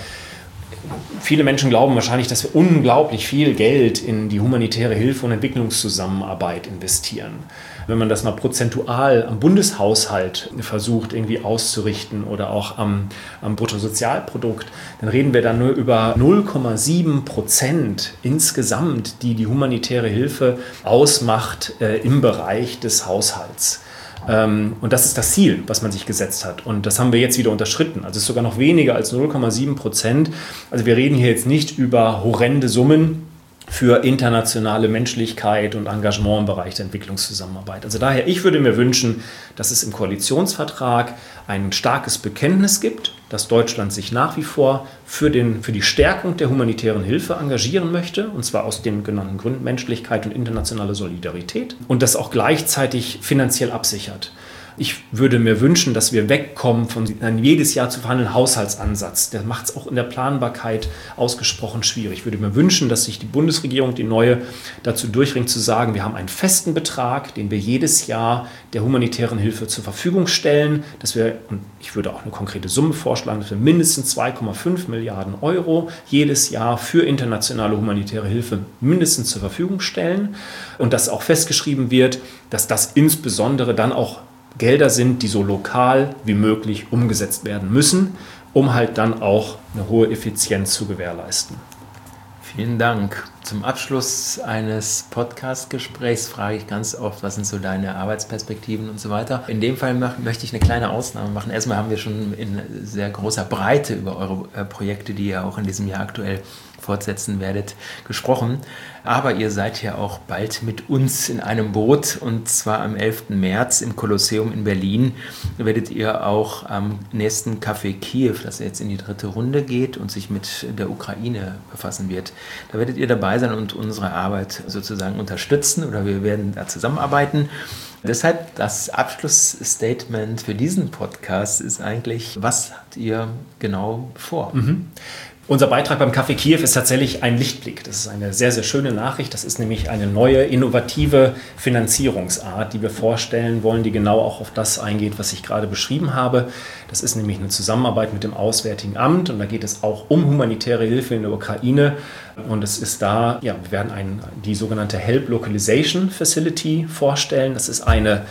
viele Menschen glauben wahrscheinlich, dass wir unglaublich viel Geld in die humanitäre Hilfe und Entwicklungszusammenarbeit investieren. Wenn man das mal prozentual am Bundeshaushalt versucht irgendwie auszurichten oder auch am, am Bruttosozialprodukt, dann reden wir da nur über null Komma sieben Prozent insgesamt, die die humanitäre Hilfe ausmacht äh, im Bereich des Haushalts. Ähm, und das ist das Ziel, was man sich gesetzt hat. Und das haben wir jetzt wieder unterschritten. Also es ist sogar noch weniger als null Komma sieben Prozent. Also wir reden hier jetzt nicht über horrende Summen für internationale Menschlichkeit und Engagement im Bereich der Entwicklungszusammenarbeit. Also daher, ich würde mir wünschen, dass es im Koalitionsvertrag ein starkes Bekenntnis gibt, dass Deutschland sich nach wie vor für, den, für die Stärkung der humanitären Hilfe engagieren möchte, und zwar aus den genannten Gründen Menschlichkeit und internationale Solidarität, und das auch gleichzeitig finanziell absichert. Ich würde mir wünschen, dass wir wegkommen von einem jedes Jahr zu verhandelnden Haushaltsansatz. Der macht es auch in der Planbarkeit ausgesprochen schwierig. Ich würde mir wünschen, dass sich die Bundesregierung, die neue, dazu durchringt zu sagen, wir haben einen festen Betrag, den wir jedes Jahr der humanitären Hilfe zur Verfügung stellen, dass wir, und ich würde auch eine konkrete Summe vorschlagen, dass wir mindestens zwei Komma fünf Milliarden Euro jedes Jahr für internationale humanitäre Hilfe mindestens zur Verfügung stellen und dass auch festgeschrieben wird, dass das insbesondere dann auch Gelder sind, die so lokal wie möglich umgesetzt werden müssen, um halt dann auch eine hohe Effizienz zu gewährleisten. Vielen Dank. Zum Abschluss eines Podcast-Gesprächs frage ich ganz oft, was sind so deine Arbeitsperspektiven und so weiter. In dem Fall möchte ich eine kleine Ausnahme machen. Erstmal haben wir schon in sehr großer Breite über eure Projekte, die ihr auch in diesem Jahr aktuell fortsetzen werdet, gesprochen. Aber ihr seid ja auch bald mit uns in einem Boot, und zwar am elften März im Kolosseum in Berlin werdet ihr auch am nächsten Café Kiew, das jetzt in die dritte Runde geht und sich mit der Ukraine befassen wird. Da werdet ihr dabei sein und unsere Arbeit sozusagen unterstützen, oder wir werden da zusammenarbeiten. Deshalb das Abschlussstatement für diesen Podcast ist eigentlich, was habt ihr genau vor? Mhm. Unser Beitrag beim Café Kiew ist tatsächlich ein Lichtblick. Das ist eine sehr, sehr schöne Nachricht. Das ist nämlich eine neue, innovative Finanzierungsart, die wir vorstellen wollen, die genau auch auf das eingeht, was ich gerade beschrieben habe. Das ist nämlich eine Zusammenarbeit mit dem Auswärtigen Amt, und da geht es auch um humanitäre Hilfe in der Ukraine. Und es ist da, ja, wir werden ein, die sogenannte Help Localization Facility vorstellen. Das ist eine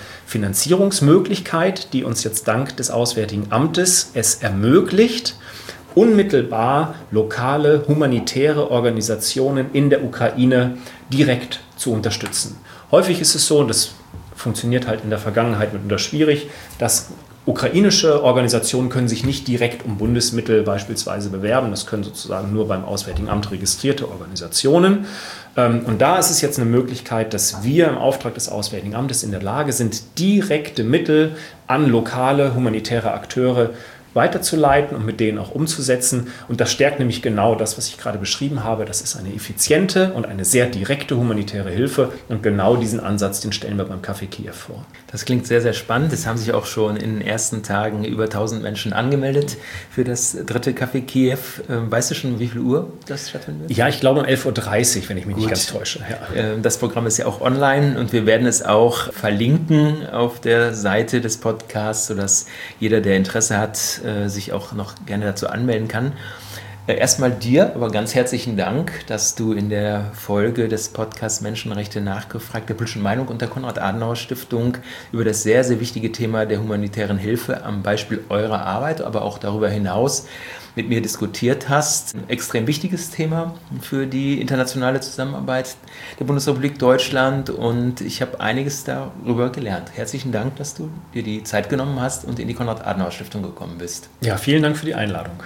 Finanzierungsmöglichkeit, die uns jetzt dank des Auswärtigen Amtes es ermöglicht, unmittelbar lokale humanitäre Organisationen in der Ukraine direkt zu unterstützen. Häufig ist es so, und das funktioniert halt in der Vergangenheit mitunter schwierig, dass ukrainische Organisationen können sich nicht direkt um Bundesmittel beispielsweise bewerben. Das können sozusagen nur beim Auswärtigen Amt registrierte Organisationen. Und da ist es jetzt eine Möglichkeit, dass wir im Auftrag des Auswärtigen Amtes in der Lage sind, direkte Mittel an lokale humanitäre Akteure weiterzuleiten und mit denen auch umzusetzen. Und das stärkt nämlich genau das, was ich gerade beschrieben habe. Das ist eine effiziente und eine sehr direkte humanitäre Hilfe. Und genau diesen Ansatz, den stellen wir beim Café Kiew vor. Das klingt sehr, sehr spannend. Es haben sich auch schon in den ersten Tagen über tausend Menschen angemeldet für das dritte Café Kiew. Weißt du schon, wie viel Uhr das stattfinden wird? Ja, ich glaube um elf Uhr dreißig, wenn ich mich Gut. nicht ganz täusche. Ja. Das Programm ist ja auch online, und wir werden es auch verlinken auf der Seite des Podcasts, sodass jeder, der Interesse hat, sich auch noch gerne dazu anmelden kann. Erstmal dir, aber ganz herzlichen Dank, dass du in der Folge des Podcasts Menschenrechte nachgefragt, der politischen Meinung und der Konrad-Adenauer-Stiftung über das sehr, sehr wichtige Thema der humanitären Hilfe am Beispiel eurer Arbeit, aber auch darüber hinaus mit mir diskutiert hast. Ein extrem wichtiges Thema für die internationale Zusammenarbeit der Bundesrepublik Deutschland, und ich habe einiges darüber gelernt. Herzlichen Dank, dass du dir die Zeit genommen hast und in die Konrad-Adenauer-Stiftung gekommen bist. Ja, vielen Dank für die Einladung.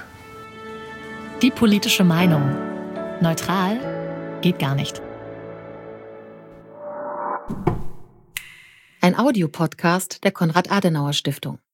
Die politische Meinung. Neutral geht gar nicht. Ein Audiopodcast der Konrad-Adenauer-Stiftung.